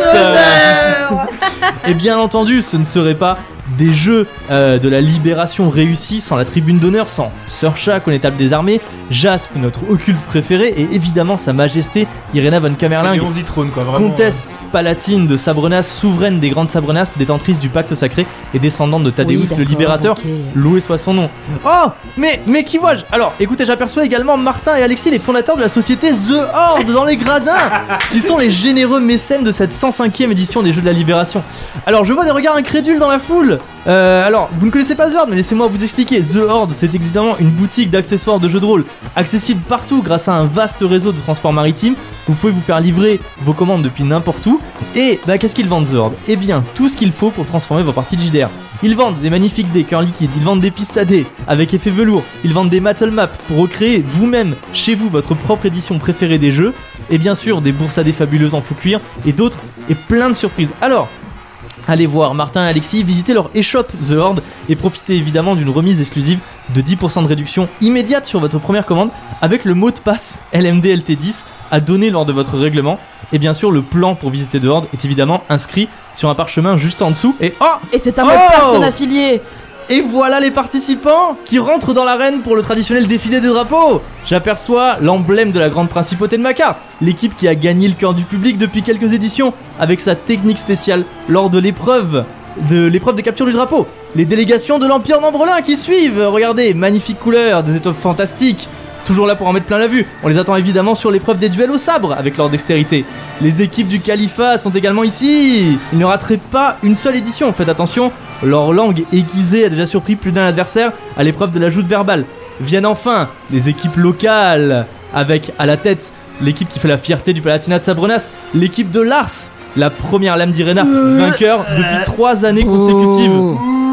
Et bien entendu, ce ne serait pas des jeux euh, de la libération réussis sans la tribune d'honneur, sans Sorcha, connétable des armées, Jasp, notre occulte préféré, et évidemment sa majesté Irena von C'est Kamerling, Léon Zitrone quoi, vraiment. comtesse palatine de Sabrenas, souveraine des grandes Sabrenas, détentrice du pacte sacré et descendante de Thaddeus Oui, le d'accord, libérateur. ok. Loué soit son nom. Oh, mais, mais qui vois-je? Alors, écoutez, j'aperçois également Martin et Alexis, les fondateurs de la société The Horde dans les gradins, qui sont les généreux mécènes de cette cent cinquième édition des Jeux de la Libération. Alors, je vois des regards incrédules dans la foule. Euh, alors, vous ne connaissez pas The Horde, mais laissez-moi vous expliquer. The Horde, c'est évidemment une boutique d'accessoires de jeux de rôle, accessible partout grâce à un vaste réseau de transport maritime. Vous pouvez vous faire livrer vos commandes depuis n'importe où. Et bah, qu'est-ce qu'ils vendent The Horde? Eh bien, tout ce qu'il faut pour transformer vos parties de J D R. Ils vendent des magnifiques dés cœur liquide, ils vendent des pistes à dés avec effet velours, ils vendent des battle maps pour recréer vous-même chez vous votre propre édition préférée des jeux, et bien sûr des bourses à dés fabuleuses en faux cuir et d'autres et plein de surprises. Alors, allez voir Martin et Alexis, visitez leur e-shop The Horde et profitez évidemment d'une remise exclusive de dix pour cent de réduction immédiate sur votre première commande avec le mot de passe L M D L T dix à donner lors de votre règlement. Et bien sûr, le plan pour visiter The Horde est évidemment inscrit sur un parchemin juste en dessous. Et oh, Et c'est un Oh mot de passe non affilié. et voilà les participants qui rentrent dans l'arène pour le traditionnel défilé des drapeaux. J'aperçois l'emblème de la grande principauté de Macar, l'équipe qui a gagné le cœur du public depuis quelques éditions avec sa technique spéciale lors de l'épreuve de l'épreuve de capture du drapeau. Les délégations de l'Empire d'Ambrelin qui suivent. Regardez, magnifiques couleurs, des étoffes fantastiques. Toujours là pour en mettre plein la vue. On les attend évidemment sur l'épreuve des duels au sabre avec leur dextérité. Les équipes du califat sont également ici. Ils ne rateraient pas une seule édition. Faites attention, leur langue aiguisée a déjà surpris plus d'un adversaire à l'épreuve de la joute verbale. Viennent enfin les équipes locales avec à la tête l'équipe qui fait la fierté du Palatinat de Sabrenas, l'équipe de Lars, la première lame d'Irena, vainqueur depuis trois années consécutives.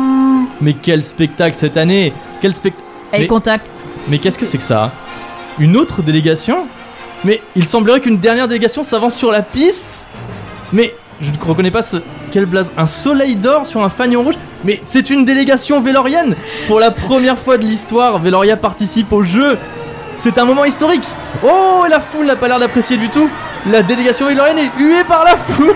Mais quel spectacle cette année! Quel spectacle! Et Mais- contact. Mais qu'est-ce que c'est que ça? Une autre délégation? Mais il semblerait qu'une dernière délégation s'avance sur la piste. Mais je ne reconnais pas ce... Quel blaze? Un soleil d'or sur un fanion rouge? Mais c'est une délégation vélorienne! Pour la première fois de l'histoire, Veloria participe au jeu. C'est un moment historique. Oh, et la foule n'a pas l'air d'apprécier du tout. La délégation vélorienne est huée par la foule.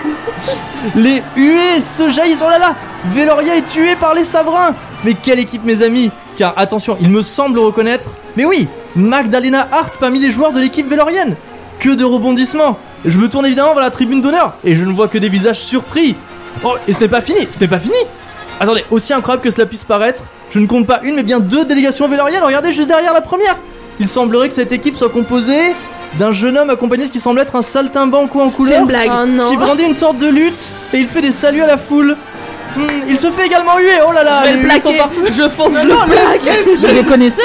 Les huées se jaillissent, oh là là. Veloria est tuée par les sabrins. Mais quelle équipe, mes amis! Car attention, il me semble reconnaître... Mais oui, Magdalena Hart parmi les joueurs de l'équipe vélorienne. Que de rebondissements. Je me tourne évidemment vers la tribune d'honneur et je ne vois que des visages surpris. Oh, et ce n'est pas fini, ce n'est pas fini. Attendez, aussi incroyable que cela puisse paraître, je ne compte pas une mais bien deux délégations véloriennes. Regardez juste derrière la première. Il semblerait que cette équipe soit composée d'un jeune homme accompagné de ce qui semble être un saltimbanco en C'est couleur une blague. Oh non. qui brandit une sorte de lutte et il fait des saluts à la foule. Hmm, il se fait également huer, oh là là, Je vais les le huées sont plaquer. partout. Je fonce Mais le non, laisse, plaque. laisse, Vous les connaissez?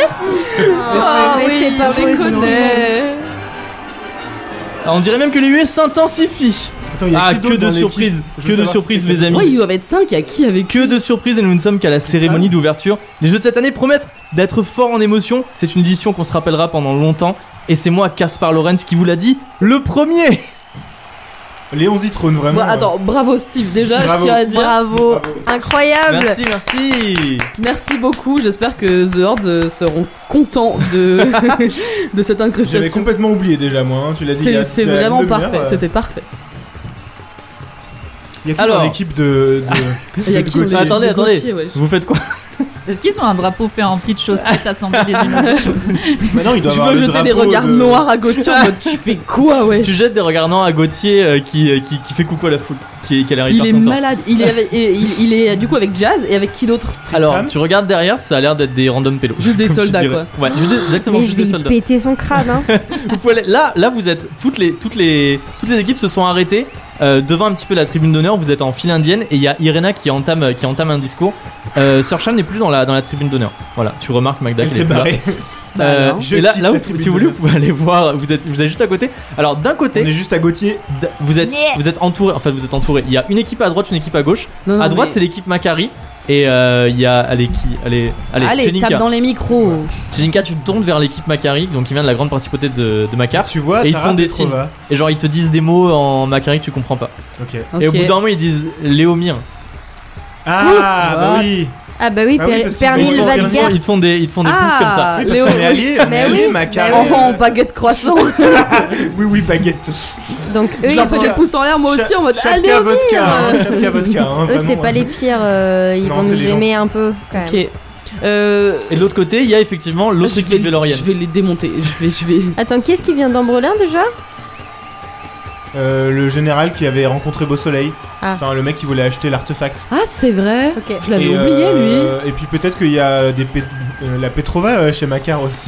Ah Mais oui, c'est pas on les possible. connaît. Ah, on dirait même que les huées s'intensifient. Attends, y a Ah, qui que d'autre de dans l'équipe? surprises, Je que veux de savoir surprises, qui mes c'est. amis. Pourquoi il doivent être cinq? Il y a qui avec Que de surprises et nous ne sommes qu'à la cérémonie d'ouverture. Les jeux de cette année promettent d'être forts en émotion. C'est une édition qu'on se rappellera pendant longtemps. Et c'est moi, Gaspard Lorenz, qui vous l'a dit, le premier. Léon Zitrone, vraiment. Bon, attends, bravo Steve, déjà, Bravo. je tiens à dire. Bravo. Bravo. Incroyable. Merci, merci. Merci beaucoup, j'espère que The Horde euh, seront contents de, de cette J'avais incrustation. complètement oublié déjà, moi. hein. Tu l'as dit. il y a- C'est c'est il y a vraiment une demi-heure, parfait, euh. c'était parfait. Il y a qui Alors. dans l'équipe de. de... Il y a de qui Gauthier on est- Attendez, de attendez. Gauthier, ouais. Vous faites quoi? Est-ce qu'ils ont un drapeau fait en petites chaussettes assemblées les unes aux autres? Maintenant, il doit Je avoir veux le jeter des drapeau regards de- noirs à Gauthier en mode tu fais quoi, ouais. Tu jettes des regards noirs à Gauthier euh, qui, euh, qui, qui fait coucou à la foule, qui, qui a l'air Il hyper est content. malade. Il est, avec- il, il est du coup avec Jazz et avec qui d'autre? Alors, Tristan. tu regardes derrière, ça a l'air d'être des random pélos. Juste des comme tu soldats, dirais. Ouais, juste des- exactement, Mais je juste vais des y soldats. péter son crâne, hein. Vous pouvez aller- Là, là, vous êtes toutes les, toutes les, toutes les équipes se sont arrêtées euh, devant un petit peu la tribune d'honneur. Vous êtes en file indienne et il y a Irena qui entame, qui entame un discours. Euh, Sir Sham n'est plus dans la, dans la tribune d'honneur. Voilà, tu remarques Magda Elle qu'elle s'est est plus là. barrée. Bah Euh, alors. Je et là, quitte là la vous- tribune si vous voulez, vous d'honneur. pouvez aller voir. Vous êtes, vous êtes juste à côté. Alors d'un On côté, est juste à Gauthier. d- vous êtes, vous êtes entouré. Enfin, vous êtes entouré. Il y a une équipe à droite, une équipe à gauche. Non, non, à droite, mais- c'est l'équipe Macari. Et euh, il y a, allez, qui, allez, allez, Allez, Chelinka. tape dans les micros. Chelinka, tu te tournes vers l'équipe Macari, donc qui vient de la grande principauté de, de Macar. Tu vois, Et ils te Sarah font des Petrova. Et genre, ils te disent des mots en Macari que tu comprends pas. Ok. Et au Ok. bout d'un moment, ils disent Léomir. Ah, bah oui. Ah bah oui, Ah oui, Per- parce qu'ils Pernil ont- Ils te Valgar. font, ils te font des, ils te font des pouces comme ça. Oui, parce Léo- qu'on est alliés, on est Bah alliés, oui, Macar. bah Oh, en baguette croissant. Oui, oui, baguette. Donc eux, ils J'en fais vont- des pouces en l'air moi aussi en mode Chapka allez au vodka, mire. hein, Chapka vodka, hein, eux vraiment, c'est pas hein. les pires, euh, ils Non, vont c'est nous les aimer gentils. un peu quand même. Ok. Euh, Et de l'autre côté, il y a effectivement l'autre je vais- équipe Vélorienne. Je vais les démonter. Je vais, je vais. Attends, qui est-ce qui vient d'Ambrelin déjà? Euh, le général qui avait rencontré Beau Soleil. Ah. Enfin, le mec qui voulait acheter l'artefact. Ah, c'est vrai. Ok. Je l'avais Et, oublié euh, Et puis peut-être qu'il y a des pét- euh, la Petrova euh, chez Macar aussi.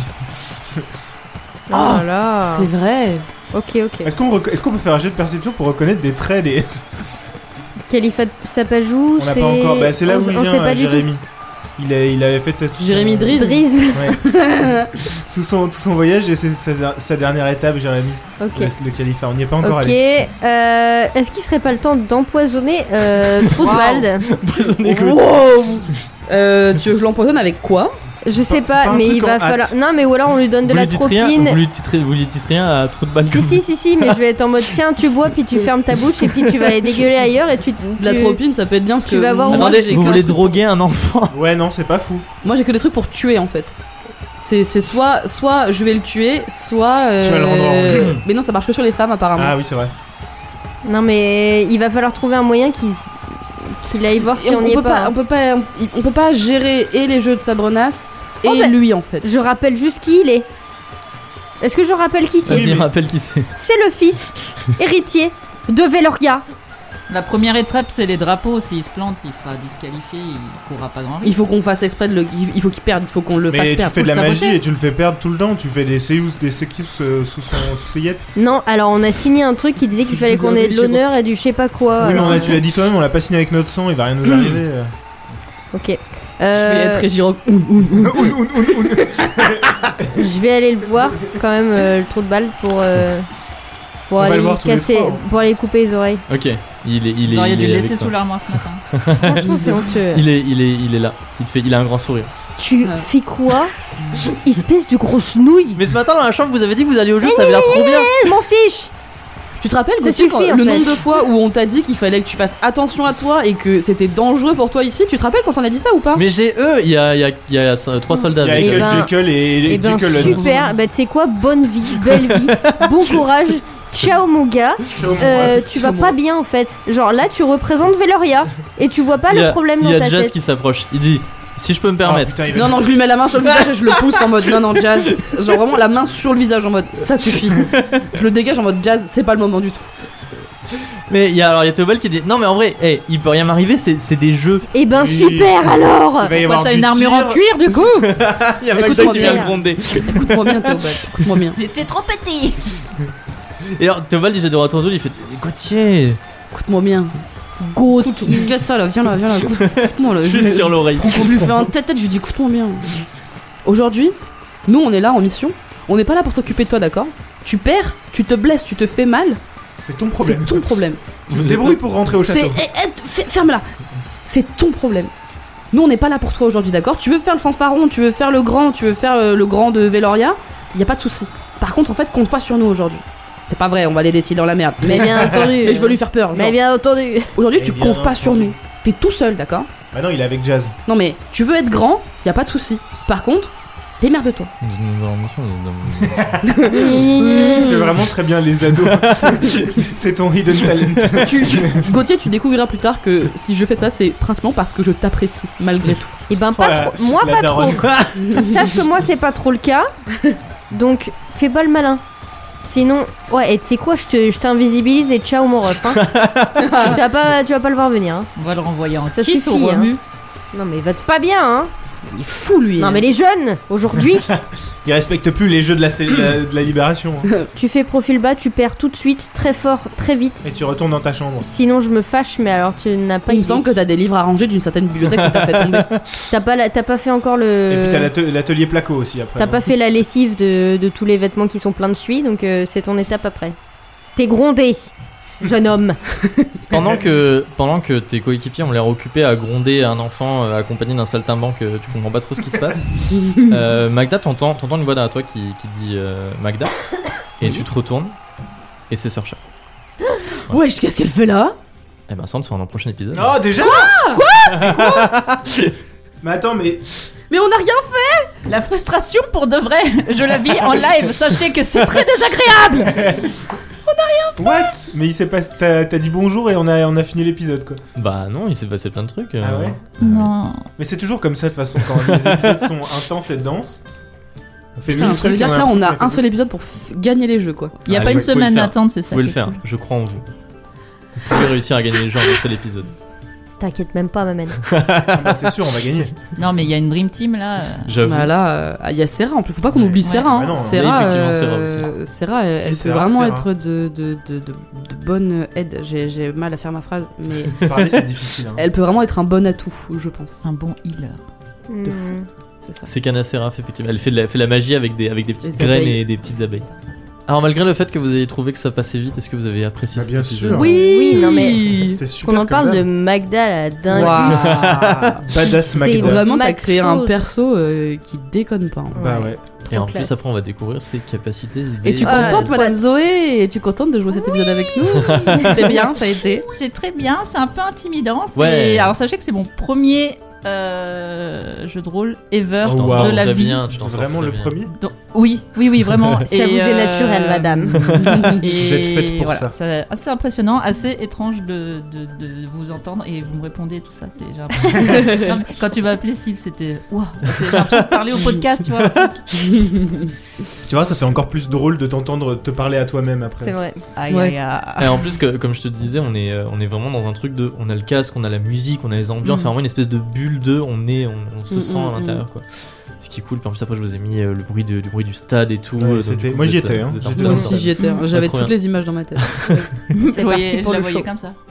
Oh là là. lui. C'est vrai. Ok, ok. Est-ce qu'on rec- est-ce qu'on peut faire un jet de perception pour reconnaître des traits des... Califat Sapajou, On n'a c'est. pas encore. Bah, c'est là on- où il on vient, sait pas euh, du tout. Jérémy. Il, a, il avait fait tout Jérémy son- Driz. Driz. Ouais. tout, son, tout son voyage et c'est sa, sa dernière étape, Jérémy. Ok. Le, le califat. On n'y est pas encore Ok. allé. Euh, Est-ce qu'il serait pas le temps d'empoisonner euh, Trousvald? Wow. Euh, tu veux que je l'empoisonne avec quoi? Je sais Pas- pas, pas un mais truc il va en hâte. falloir. Non, mais ou alors on lui donne de Vous la lui dites rien, tropine. vous lui dites, vous lui dites rien à trop de balles. Si, si, si, si, mais je vais être en mode tiens, tu bois, puis tu fermes ta bouche, et puis tu vas aller dégueuler ailleurs, et tu. De la tu- tropine, ça peut être bien parce tu que. vas voir où- moi, Attendez, j'ai vous que- voulez droguer un enfant? Ouais, non, c'est pas fou. Moi, j'ai que des trucs pour tuer en fait. C'est c'est soit, soit je vais le tuer, soit. euh, Tu vas le rendre orange. Mais non, ça marche que sur les femmes apparemment. Ah oui, c'est vrai. Non, mais il va falloir trouver un moyen qu'il qu'il aille voir Et si on, on, y peut est pas. on peut pas, on, on peut pas gérer et les jeux de Sabrenas et Oh, bah- lui en fait. Je rappelle juste qui il est. Est-ce que je rappelle qui c'est? Vas-y, rappelle qui c'est. C'est le fils héritier de Vélorga. La première étape, c'est les drapeaux. S'il se plante, il sera disqualifié. Il courra pas grand risque. Il faut qu'on fasse exprès de le. Il faut qu'il perde, il faut qu'on le fasse Mais tu perdre. fais de faut la le magie saboter. et tu le fais perdre tout le temps. Tu fais des séous, des séquis sous, sous, son, sous ses yep. Non, alors on a signé un truc qui disait qu'il fallait qu'on ait de l'honneur et du je sais pas quoi. Oui, mais alors- on a, tu l'as dit toi-même, on l'a pas signé avec notre sang, il va rien nous arriver. euh. Ok. Je vais Euh, être Régiroc. Oun, oun, oun. je vais aller le voir quand même, euh, le trou de balle pour. euh, pour On va aller le voir tous les casser, trois, hein. pour aller couper les oreilles. Ok, il est, il est, Vous auriez il dû est le avec laisser toi. sous l'armoire ce matin. Franchement, c'est honteux. Il est, il est, il est là. Il te fait, il a un grand sourire. Tu Ah. fais quoi? Espèce de grosse nouille. Mais ce matin dans la chambre, vous avez dit que vous alliez au jeu, ça avait l'air trop bien. Elle m'en fiche. Tu te rappelles Ça Gauthier, suffit, quand- en le fait. nombre de fois où on t'a dit qu'il fallait que tu fasses attention à toi et que c'était dangereux pour toi ici? Tu te rappelles quand on a dit ça ou pas? Mais j'ai eux, il y a, il y a, il y a euh, trois soldats. Il y a avec Eh eux. Ekel, ben- Jekyll et, Eh ben Jekyll. super. Bah tu sais quoi? Bonne vie, belle vie, bon courage. Ciao mon gars. Ciao, mon Euh, ref. tu vas Ciao, pas mon- bien en fait. Genre là tu représentes Veloria et tu vois pas Il y le a, problème il dans y a ta Jazz tête. qui s'approche. Il dit, si je peux me Ah, permettre. putain, il va- Non, non, je lui mets la main sur le visage et je le pousse en mode non, non, Jazz. Genre vraiment la main sur le visage en mode ça suffit. Je le dégage en mode Jazz, c'est pas le moment du tout. Mais il y a alors il y a Théobald qui dit, non mais en vrai, hey, il peut rien m'arriver, c'est, c'est des jeux. Eh ben Oui. super alors. Il va y Pourquoi avoir t'as du une armure en tir. cuir du coup? Il y a Écoute-moi Magda qui vient bien. de gronder. Écoute-moi bien, Théobald, écoute-moi bien. T'es trop petit. Et alors Théobald il jette de retour, il fait, Gauthier, Écoute-moi bien. Goat. Écoute, Jazz, ça là, viens là, viens là, écoute- écoute-moi là. Je juste lui- sur l'oreille. Je lui fais un tête-tête, je lui dis écoute-moi bien. Aujourd'hui, nous on est là en mission. On n'est pas là pour s'occuper de toi, d'accord? Tu perds, tu te blesses, tu te fais mal. C'est ton problème. C'est ton problème. Tu te débrouilles pour rentrer au C'est. château. eh, eh, f- Ferme-la. C'est ton problème. Nous on n'est pas là pour toi aujourd'hui, d'accord? Tu veux faire le fanfaron, tu veux faire le grand, tu veux faire euh, le grand de Veloria, y a pas de souci. Par contre, en fait, compte pas sur nous aujourd'hui. C'est pas vrai, on va les décider dans la merde. Mais bien entendu. Mais je veux lui faire peur. Mais genre. bien entendu. Aujourd'hui, Mais tu bien comptes pas sur entendu. nous. T'es tout seul, d'accord? Bah non, il est avec Jazz. Non mais tu veux être grand, y a pas de souci. Par contre, Démerde-toi. Tu fais vraiment très bien les ados. C'est ton hidden talent. Tu, Gauthier, tu découvriras plus tard que si je fais ça, c'est principalement parce que je t'apprécie, malgré tout. Et ben pas Voilà, trop. Moi la pas daronne. trop. Sache que moi c'est pas trop le cas. Donc fais pas le malin. Sinon, ouais, et tu sais quoi, je te- je t'invisibilise et ciao mon ref. Hein. tu, vas pas, tu vas pas le voir venir. Hein. On va le renvoyer en Ça kit au suffit, hein. remue. Non mais il va pas bien, hein. Il est fou, lui. Non mais les jeunes, aujourd'hui, Il respecte plus les jeux de la, sé- de la, de la libération. hein. tu fais profil bas, tu perds tout de suite, très fort, très vite. Et tu retournes dans ta chambre. Sinon je me fâche, mais alors tu n'as pas Il me idée. semble que t'as des livres à ranger d'une certaine bibliothèque que t'as fait tomber. T'as pas, la- t'as pas fait encore le... Et puis t'as l'ate- l'atelier placo aussi après. T'as non pas fait la lessive de, de tous les vêtements qui sont pleins de suie, donc euh, c'est ton étape après. T'es grondé, jeune homme. Pendant que, pendant que tes coéquipiers ont l'air occupés à gronder un enfant euh, accompagné d'un saltimbanque, euh, tu comprends pas trop ce qui se passe. euh, Magda, t'entends, t'entends une voix derrière toi qui, qui dit euh, Magda, et tu te retournes, et c'est Sir Chat. Wesh, qu'est-ce qu'elle fait là? Eh ben ça, on le fera dans le prochain épisode. Oh déjà Quoi Quoi Mais attends, mais Mais on a rien fait. La frustration pour de vrai, je la vis en live. Sachez que c'est très désagréable. what Mais il s'est passé. T'as t'as dit bonjour et on a on a fini l'épisode quoi. Bah non, il s'est passé plein de trucs. euh. Ah ouais Non. Mais c'est toujours comme ça de toute façon quand les épisodes sont intenses et denses. On fait Putain, mille ça veut trucs, dire que là, l'impression on a qu'on fait un seul épisode pour f- gagner les jeux, quoi. Il n'y a Allez, pas une vous pouvez le semaine faire. d'attente, c'est Vous ça. pouvez le qui est faire, cool. je crois en vous. Vous pouvez réussir à gagner les gens dans un seul épisode. T'inquiète même pas, maman. Ah bah, c'est sûr, on va gagner. Non, mais il y a une Dream Team là. euh, J'avoue. Bah là, euh, il y a Serra en plus. Faut pas qu'on Ouais. oublie Ouais. Serra. Hein. Bah non, Serra, oui, effectivement, euh, Serra, elle, elle peut Serra, vraiment Serra. être de, de, de, de, de bonne aide. J'ai, j'ai mal à faire ma phrase, mais Parler c'est difficile. Hein. elle peut vraiment être un bon atout, je pense. Un bon healer. De fou. Hmm. C'est ça. C'est Kana Seraph, effectivement. Elle fait de la, fait de la magie avec des, avec des petites Des graines abeilles. et des petites abeilles. Alors, malgré le fait que vous ayez trouvé que ça passait vite, est-ce que vous avez apprécié Bah, cet bien épisode sûr. Oui, Oui, non, mais- C'était super. Qu'on en parle comme de d'hab. Magda, la dingue. Waouh. Badass C'est Magda. Vraiment, t'as Max créé un Rose. perso euh, qui déconne pas. hein. Bah ouais. Et en Trop classe. plus, après, on va découvrir ses capacités. Et tu es Ah, contente, ouais. Madame Zoé? Et tu es contente de jouer cet épisode avec nous? C'était bien, ça a été. C'est très bien, c'est un peu intimidant. c'est- Ouais. Alors sachez que c'est mon premier euh, jeu de rôle ever Oh, de wow. la très vie. bien, tu t'en sors Vraiment très le bien. premier. Donc, oui, oui, oui, vraiment. Ça vous est naturel, madame. Et Vous êtes faite pour voilà, ça. C'est assez impressionnant, assez étrange de, de, de vous entendre et vous me répondez tout ça. C'est j'ai l'impression- Non, mais quand tu m'as appelé Steve, c'était waouh, c'est j'ai l'impression de parler au podcast, tu vois. Tu vois, ça fait encore plus drôle de t'entendre te parler à toi-même après. C'est vrai. Aïe, Ouais. aïe, aïe. Et en plus, que, comme je te disais, on est, euh, on est vraiment dans un truc de. On a le casque, on a la musique, on a les ambiances. Mm. C'est vraiment une espèce de bulle de. On est, on, on se Mm, sent mm, à l'intérieur, quoi. Ce qui est cool. Puis en plus, après, je vous ai mis euh, le, bruit de, le bruit du stade et tout. Ouais, euh, donc, c'était- du coup, moi, vous j'y êtes, étais, euh, hein. vous êtes un J'étais peu Moi dans dans aussi le- j'y étais, hein. j'avais trop toutes bien. les images dans ma tête. Je, C'est voyais, parti je pour la le voyais show. comme ça.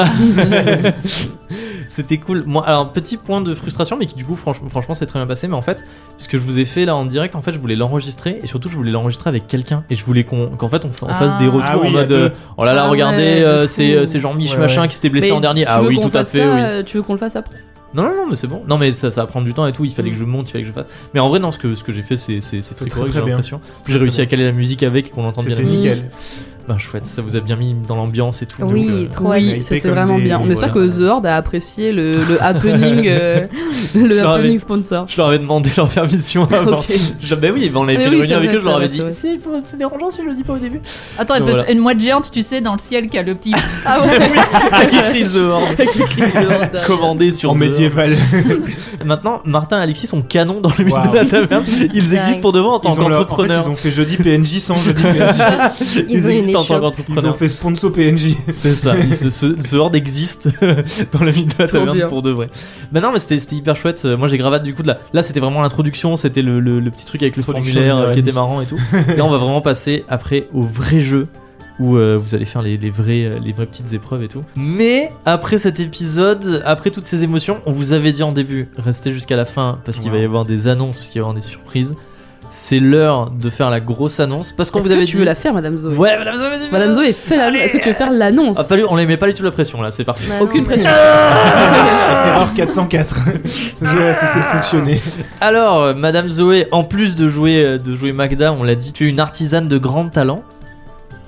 C'était cool. Moi, alors petit point de frustration, mais qui du coup, franch- franchement, c'est très bien passé. Mais en fait, ce que je vous ai fait là en direct, en fait, je voulais l'enregistrer et surtout, je voulais l'enregistrer avec quelqu'un et je voulais qu'on, qu'en fait, on, fa- on fasse Ah. des retours Ah oui, en mode, à deux. euh, oh là là, Ah regardez, ouais, de euh, fou. c'est, euh, c'est Jean-Mich Ouais, machin ouais. qui s'était blessé Mais en dernier. tu Ah veux oui, qu'on tout à fasse fait, ça, oui. euh, Tu veux qu'on le fasse après? Non, non, non, mais c'est bon. Non, mais ça, ça va prendre du temps et tout. Il fallait Mm. que je monte, il fallait que je fasse. Mais en vrai, non, ce que, ce que j'ai fait, c'est, c'est, c'est très très, correct, très j'ai bien. l'impression. Très, J'ai réussi très à caler la musique avec et qu'on entende bien la C'était musique. nickel. Ben chouette, ça vous a bien mis dans l'ambiance et tout. Oui, donc, euh, trop Oui, hypé c'était comme vraiment des- bien. On espère voilà. que The Horde a apprécié le, le happening, euh, le leur happening avais- sponsor. Je leur avais demandé leur permission avant. Ok. Je- ben oui, ben on avait Mais fait oui, une réunion c'est avec vrai, eux, je leur c'est avais vrai, dit c'est vrai. c'est, faut- c'est dérangeant si je le dis pas au début. Attends, Donc, elle peut voilà. une mouette géante, tu sais, dans le ciel qui a le petit. Ah ouais, Avec écrit The Horde. Commandé sur En The médiéval. Horde. Maintenant, Martin et Alexis sont canons dans le mythe Wow. de la taverne. Ils Dingue. existent pour de vrai en tant Ils ont leur- en fait, qu'entrepreneurs. ils ont fait jeudi P N J sans jeudi P N J. Ils ont une existent en tant échoppe. Ils ont qu'entrepreneurs. fait sponsor P N J. C'est ça, il- ce, ce, ce horde existe dans le mythe de la Trop taverne bien. pour de vrai. Mais non, mais c'était, c'était hyper chouette. Euh, Moi j'ai gravate du coup de là. Là c'était vraiment l'introduction, c'était le, le, le petit truc avec le Introduction formulaire euh, de qui la était marrant et tout. Là on va vraiment passer après au vrai jeu où euh, vous allez faire les, les, vrais, euh, les vraies petites épreuves et tout. Mais après cet épisode, après toutes ces émotions, on vous avait dit en début, restez jusqu'à la fin parce qu'il Wow. va y avoir des annonces, parce qu'il va y avoir des surprises. C'est l'heure de faire la grosse annonce parce qu'on Est-ce vous que avait tu dit. veux la faire, Madame Zoé? Ouais, Madame Zoé, vas-y, Madame Zoé, fais l'annonce. Est-ce que tu veux faire l'annonce? Ah, pas lui, on les met pas du tout la pression là, c'est parfait. Bah Aucune non, mais- pression. Erreur quatre cent quatre. Le jeu a cessé de fonctionner. Alors, euh, Madame Zoé, en plus de jouer, euh, de jouer Magda, on l'a dit, tu es une artisane de grand talent. Et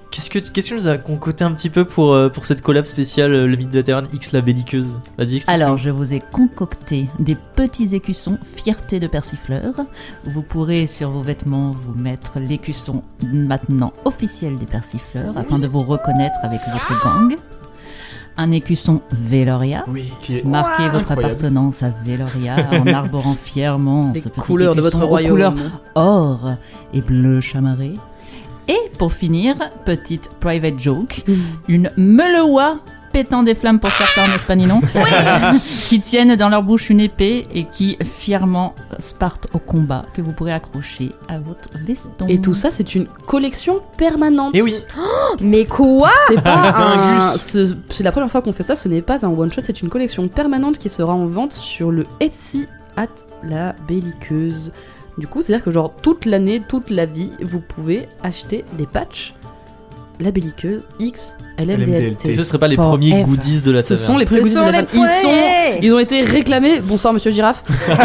qu'est-ce que, qu'est-ce que tu nous as concocté un petit peu pour, euh, pour cette collab spéciale, euh, le mythe de la taverne X la belliqueuse? Vas-y, explique. Alors, je vous ai concocté des petits écussons fierté de persifleur. Vous pourrez sur vos vêtements vous mettre l'écusson maintenant officiel des persifleurs afin de vous reconnaître avec votre gang. Un écusson Veloria. Oui, qui est Marquez votre incroyable. appartenance à Veloria en arborant fièrement Les ce petit couleurs de écusson votre aux royaume. couleurs or et bleu chamarré. Et pour finir, petite private joke, une meuleoie pétant des flammes pour certains, n'est-ce pas Ninon? Qui tiennent dans leur bouche une épée et qui fièrement partent au combat, que vous pourrez accrocher à votre veston. Et tout ça, c'est une collection permanente. Et oui, Mais quoi? C'est pas un... Dingus. ce- C'est la première fois qu'on fait ça, ce n'est pas un one-shot, c'est une collection permanente qui sera en vente sur le Etsy at la belliqueuse. Du coup, c'est-à-dire que genre toute l'année, toute la vie, vous pouvez acheter des patchs la belliqueuse X L M D L T. ce serait pas les Forever. premiers goodies de la Ce taverne. sont les premiers Ce goodies de sont la les taverne. Ils sont... premiers. Ils ont été réclamés. Bonsoir, monsieur Girafe.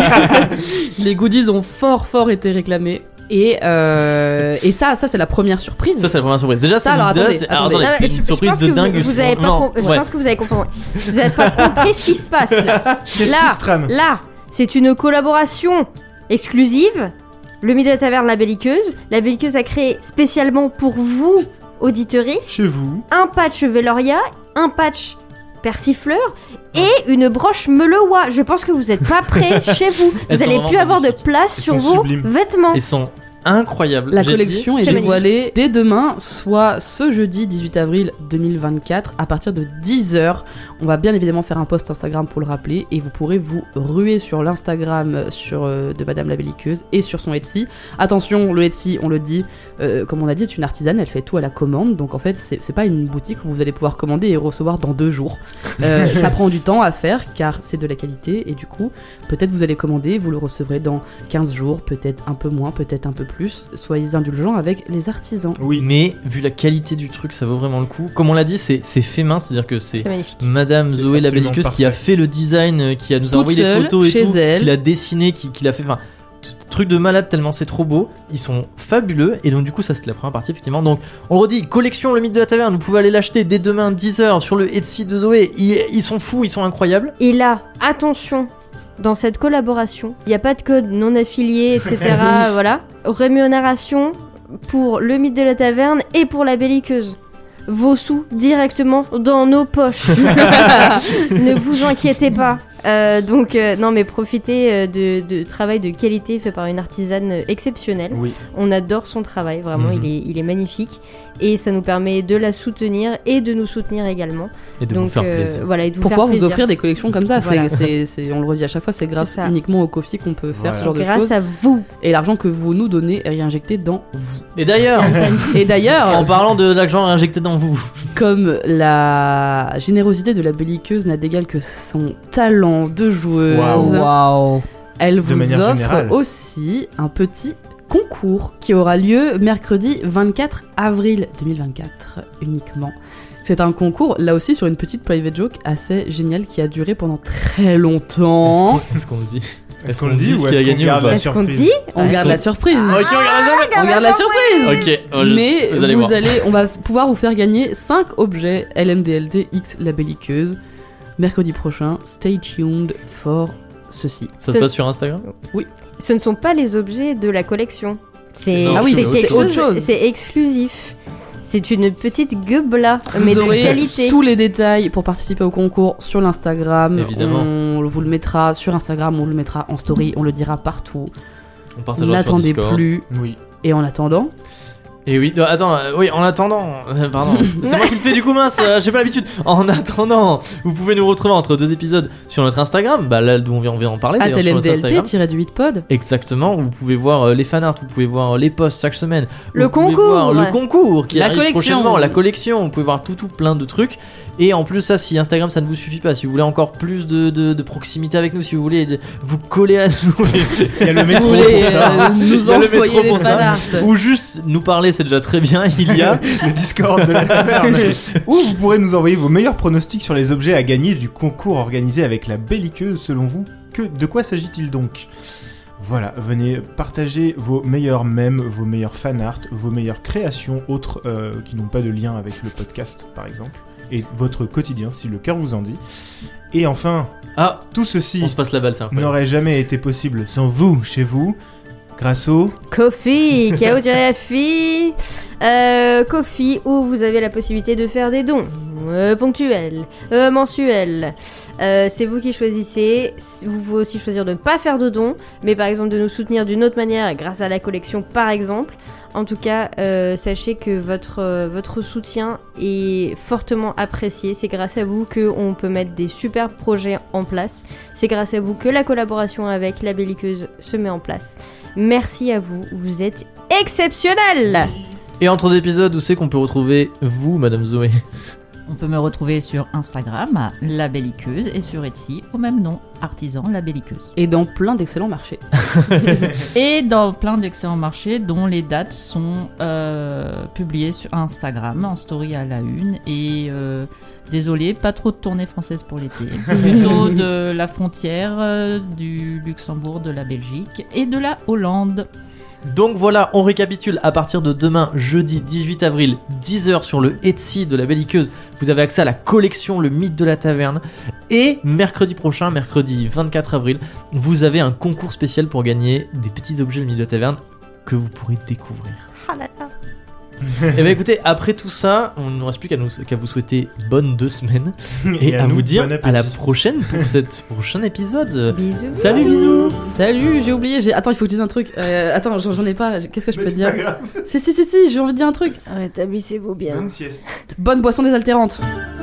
Les goodies ont fort, fort été réclamés. Et, euh, et ça, ça c'est la première surprise. Ça, c'est la première surprise. Déjà, c'est Ça, alors, une, déjà, attendez, c'est- alors, attendez. attendez, Non, c'est je- une je surprise pense de que vous- dingue. Vous avez pas Non, com- Je ouais. pense que vous avez compris. Vous avez pas compris ce qui se passe là. Qu'est-ce Là. qui se trame? Là, c'est une collaboration exclusive. Le mythe de la taverne La Belliqueuse. La Belliqueuse a créé spécialement pour vous, auditeuristes, Chez vous. un patch Veloria, un patch Persifleur et une broche Meuleois. Je pense que vous n'êtes pas prêts chez vous. Elles Vous sont n'allez vraiment plus avoir de magnifiques. place Elles sur sont vos sublimes. vêtements. Ils sont incroyables. La J'ai collection dit- est C'est dévoilée dès demain, soit ce jeudi dix-huit avril deux mille vingt-quatre, à partir de dix heures. On va bien évidemment faire un post Instagram pour le rappeler, et vous pourrez vous ruer sur l'Instagram sur, euh, de Madame la Belliqueuse et sur son Etsy. Attention, le Etsy, on le dit, euh, comme on a dit, est une artisane, elle fait tout à la commande, donc en fait, c'est c'est pas une boutique où vous allez pouvoir commander et recevoir dans deux jours. Euh, ça prend du temps à faire, car c'est de la qualité, et du coup, peut-être vous allez commander, vous le recevrez dans quinze jours, peut-être un peu moins, peut-être un peu plus. Soyez indulgents avec les artisans. Oui. Mais vu la qualité du truc, ça vaut vraiment le coup. Comme on l'a dit, c'est c'est fait main, c'est-à-dire que c'est C'est magnifique. Madame C'est Zoé la absolument belliqueuse qui a parfait. fait le design, euh, qui a nous a Toute envoyé les seule, photos et chez tout, elle. qui l'a dessiné, qui, qui l'a fait. Enfin, t- truc de malade tellement c'est trop beau. Ils sont fabuleux et donc du coup ça c'était la première partie effectivement. Donc on le redit, collection Le Mythe de la Taverne. Vous pouvez aller l'acheter dès demain dix heures sur le Etsy de Zoé. Ils, ils sont fous, ils sont incroyables. Et là, attention, dans cette collaboration, il n'y a pas de code non affilié, et cetera. Voilà. Rémunération pour le mythe de la taverne et pour la belliqueuse. Vos sous directement dans nos poches. Ne vous inquiétez pas. Euh, donc, euh, non, mais profitez euh, de, de travail de qualité fait par une artisane euh, exceptionnelle. Oui. On adore son travail, vraiment, Mhm. il, est, il est magnifique. Et ça nous permet de la soutenir et de nous soutenir également. Et de donc, vous faire euh, plaisir. voilà, et de vous Pourquoi faire vous plaisir. offrir des collections comme ça? C'est- Voilà. c'est, c'est- on le redit à chaque fois, c'est grâce C'est ça. uniquement au Kofi qu'on peut faire Voilà. ce genre de Grâce choses. à vous. Et l'argent que vous nous donnez est réinjecté dans vous. Et d'ailleurs, Et d'ailleurs, en parlant de l'argent injecté dans vous, comme la générosité de la belliqueuse n'a d'égal que son talent de joueuse, Waouh. Waouh. elle De vous manière offre générale. aussi un petit concours qui aura lieu mercredi vingt-quatre avril deux mille vingt-quatre uniquement. C'est un concours, là aussi sur une petite private joke assez géniale qui a duré pendant très longtemps. est-ce qu'on est-ce qu'on le dit? Est-ce qu'on le dit ce ou qui a est-ce qu'on gagné ou garde pas la Est-ce qu'on surprise? dit On Est-ce garde qu'on- la surprise. Ok, on garde la surprise. On garde la surprise. Ok, oh, je- Mais vous allez voir. on va pouvoir vous faire gagner cinq objets L M D L T X la belliqueuse mercredi prochain. Stay tuned for ceci. Ça se passe sur Instagram? Ce ne sont pas les objets de la collection. C'est Non, Ah oui, c'est c'est quelque autre chose- chose. C'est exclusif. C'est une petite gueubla, mais Vous de aurez qualité. tous les détails pour participer au concours sur l'Instagram. Évidemment. On vous le mettra sur Instagram, on le mettra en story, on le dira partout. On partagera sur N'attendez Discord. plus. Oui. Et en attendant, Et oui, non, attends, euh, oui, en attendant, euh, pardon, c'est moi qui le fais du coup mince, euh, j'ai pas l'habitude. En attendant, vous pouvez nous retrouver entre deux épisodes sur notre Instagram, bah là d'où on vient, on vient en parler at d'ailleurs sur notre Instagram. lmdlt-du-huit pod. Exactement, vous pouvez voir euh, les fanarts, vous pouvez voir euh, les posts chaque semaine. Le Vous pouvez concours. voir le concours qui La arrive collection. prochainement, la collection, vous pouvez voir tout tout plein de trucs. Et en plus ça, si Instagram ça ne vous suffit pas, si vous voulez encore plus de, de, de proximité avec nous, si vous voulez vous coller à nous, Il y a le Si métro vous voulez pour ça. euh, Il nous y a le métro envoyer des pour ça. fanarts. ou juste nous parler, c'est déjà très bien, il y a. Le Discord de la taverne. Où vous pourrez nous envoyer vos meilleurs pronostics sur les objets à gagner du concours organisé avec la belliqueuse selon vous. Que, de quoi s'agit-il donc ? Voilà, venez partager vos meilleurs mèmes, vos meilleurs fanarts, vos meilleures créations autres euh, qui n'ont pas de lien avec le podcast, par exemple, et votre quotidien, si le cœur vous en dit. Et enfin, Ah, tout ceci on se passe la balle, c'est incroyable. n'aurait jamais été possible sans vous, chez vous, grâce au... Kofi, K O F I, euh, Kofi, où vous avez la possibilité de faire des dons euh, ponctuels, euh, mensuels. Euh, c'est vous qui choisissez. Vous pouvez aussi choisir de ne pas faire de dons, mais par exemple de nous soutenir d'une autre manière, grâce à la collection par exemple. En tout cas, euh, sachez que votre, euh, votre soutien est fortement apprécié. C'est grâce à vous qu'on peut mettre des super projets en place. C'est grâce à vous que la collaboration avec la Belliqueuse se met en place. Merci à vous, vous êtes exceptionnels. Et entre deux épisodes, où c'est qu'on peut retrouver vous, Madame Zoé? On peut me retrouver sur Instagram, La Belliqueuse, et sur Etsy, au même nom, Artisan La Belliqueuse. Et dans plein d'excellents marchés. Et dans plein d'excellents marchés dont les dates sont euh, publiées sur Instagram, en story à la une. Et euh, désolé, pas trop de tournées françaises pour l'été. Plutôt de la frontière, euh, du Luxembourg, de la Belgique et de la Hollande. Donc voilà, on récapitule. À partir de demain, jeudi dix-huit avril, dix heures sur le Etsy de la Belliqueuse, vous avez accès à la collection Le Mythe de la Taverne. Et mercredi prochain, mercredi vingt-quatre avril, vous avez un concours spécial pour gagner des petits objets Le Mythe de la Taverne que vous pourrez découvrir. Ah là là. Et bah écoutez, après tout ça, on ne nous reste plus qu'à, nous, qu'à vous souhaiter bonne deux semaines et, à, nous, vous dire bon à la appétit. prochaine pour cet prochain épisode. Bisous. Salut, bisous. Salut, j'ai oublié. J'ai... Attends, il faut que je dise un truc. Euh, attends, j'en, j'en ai pas. Qu'est-ce que je Mais peux c'est te dire pas grave. Si, si, si, si, j'ai envie de dire un truc. Rétablissez-vous bien. Bonne sieste. Bonne boisson désaltérante.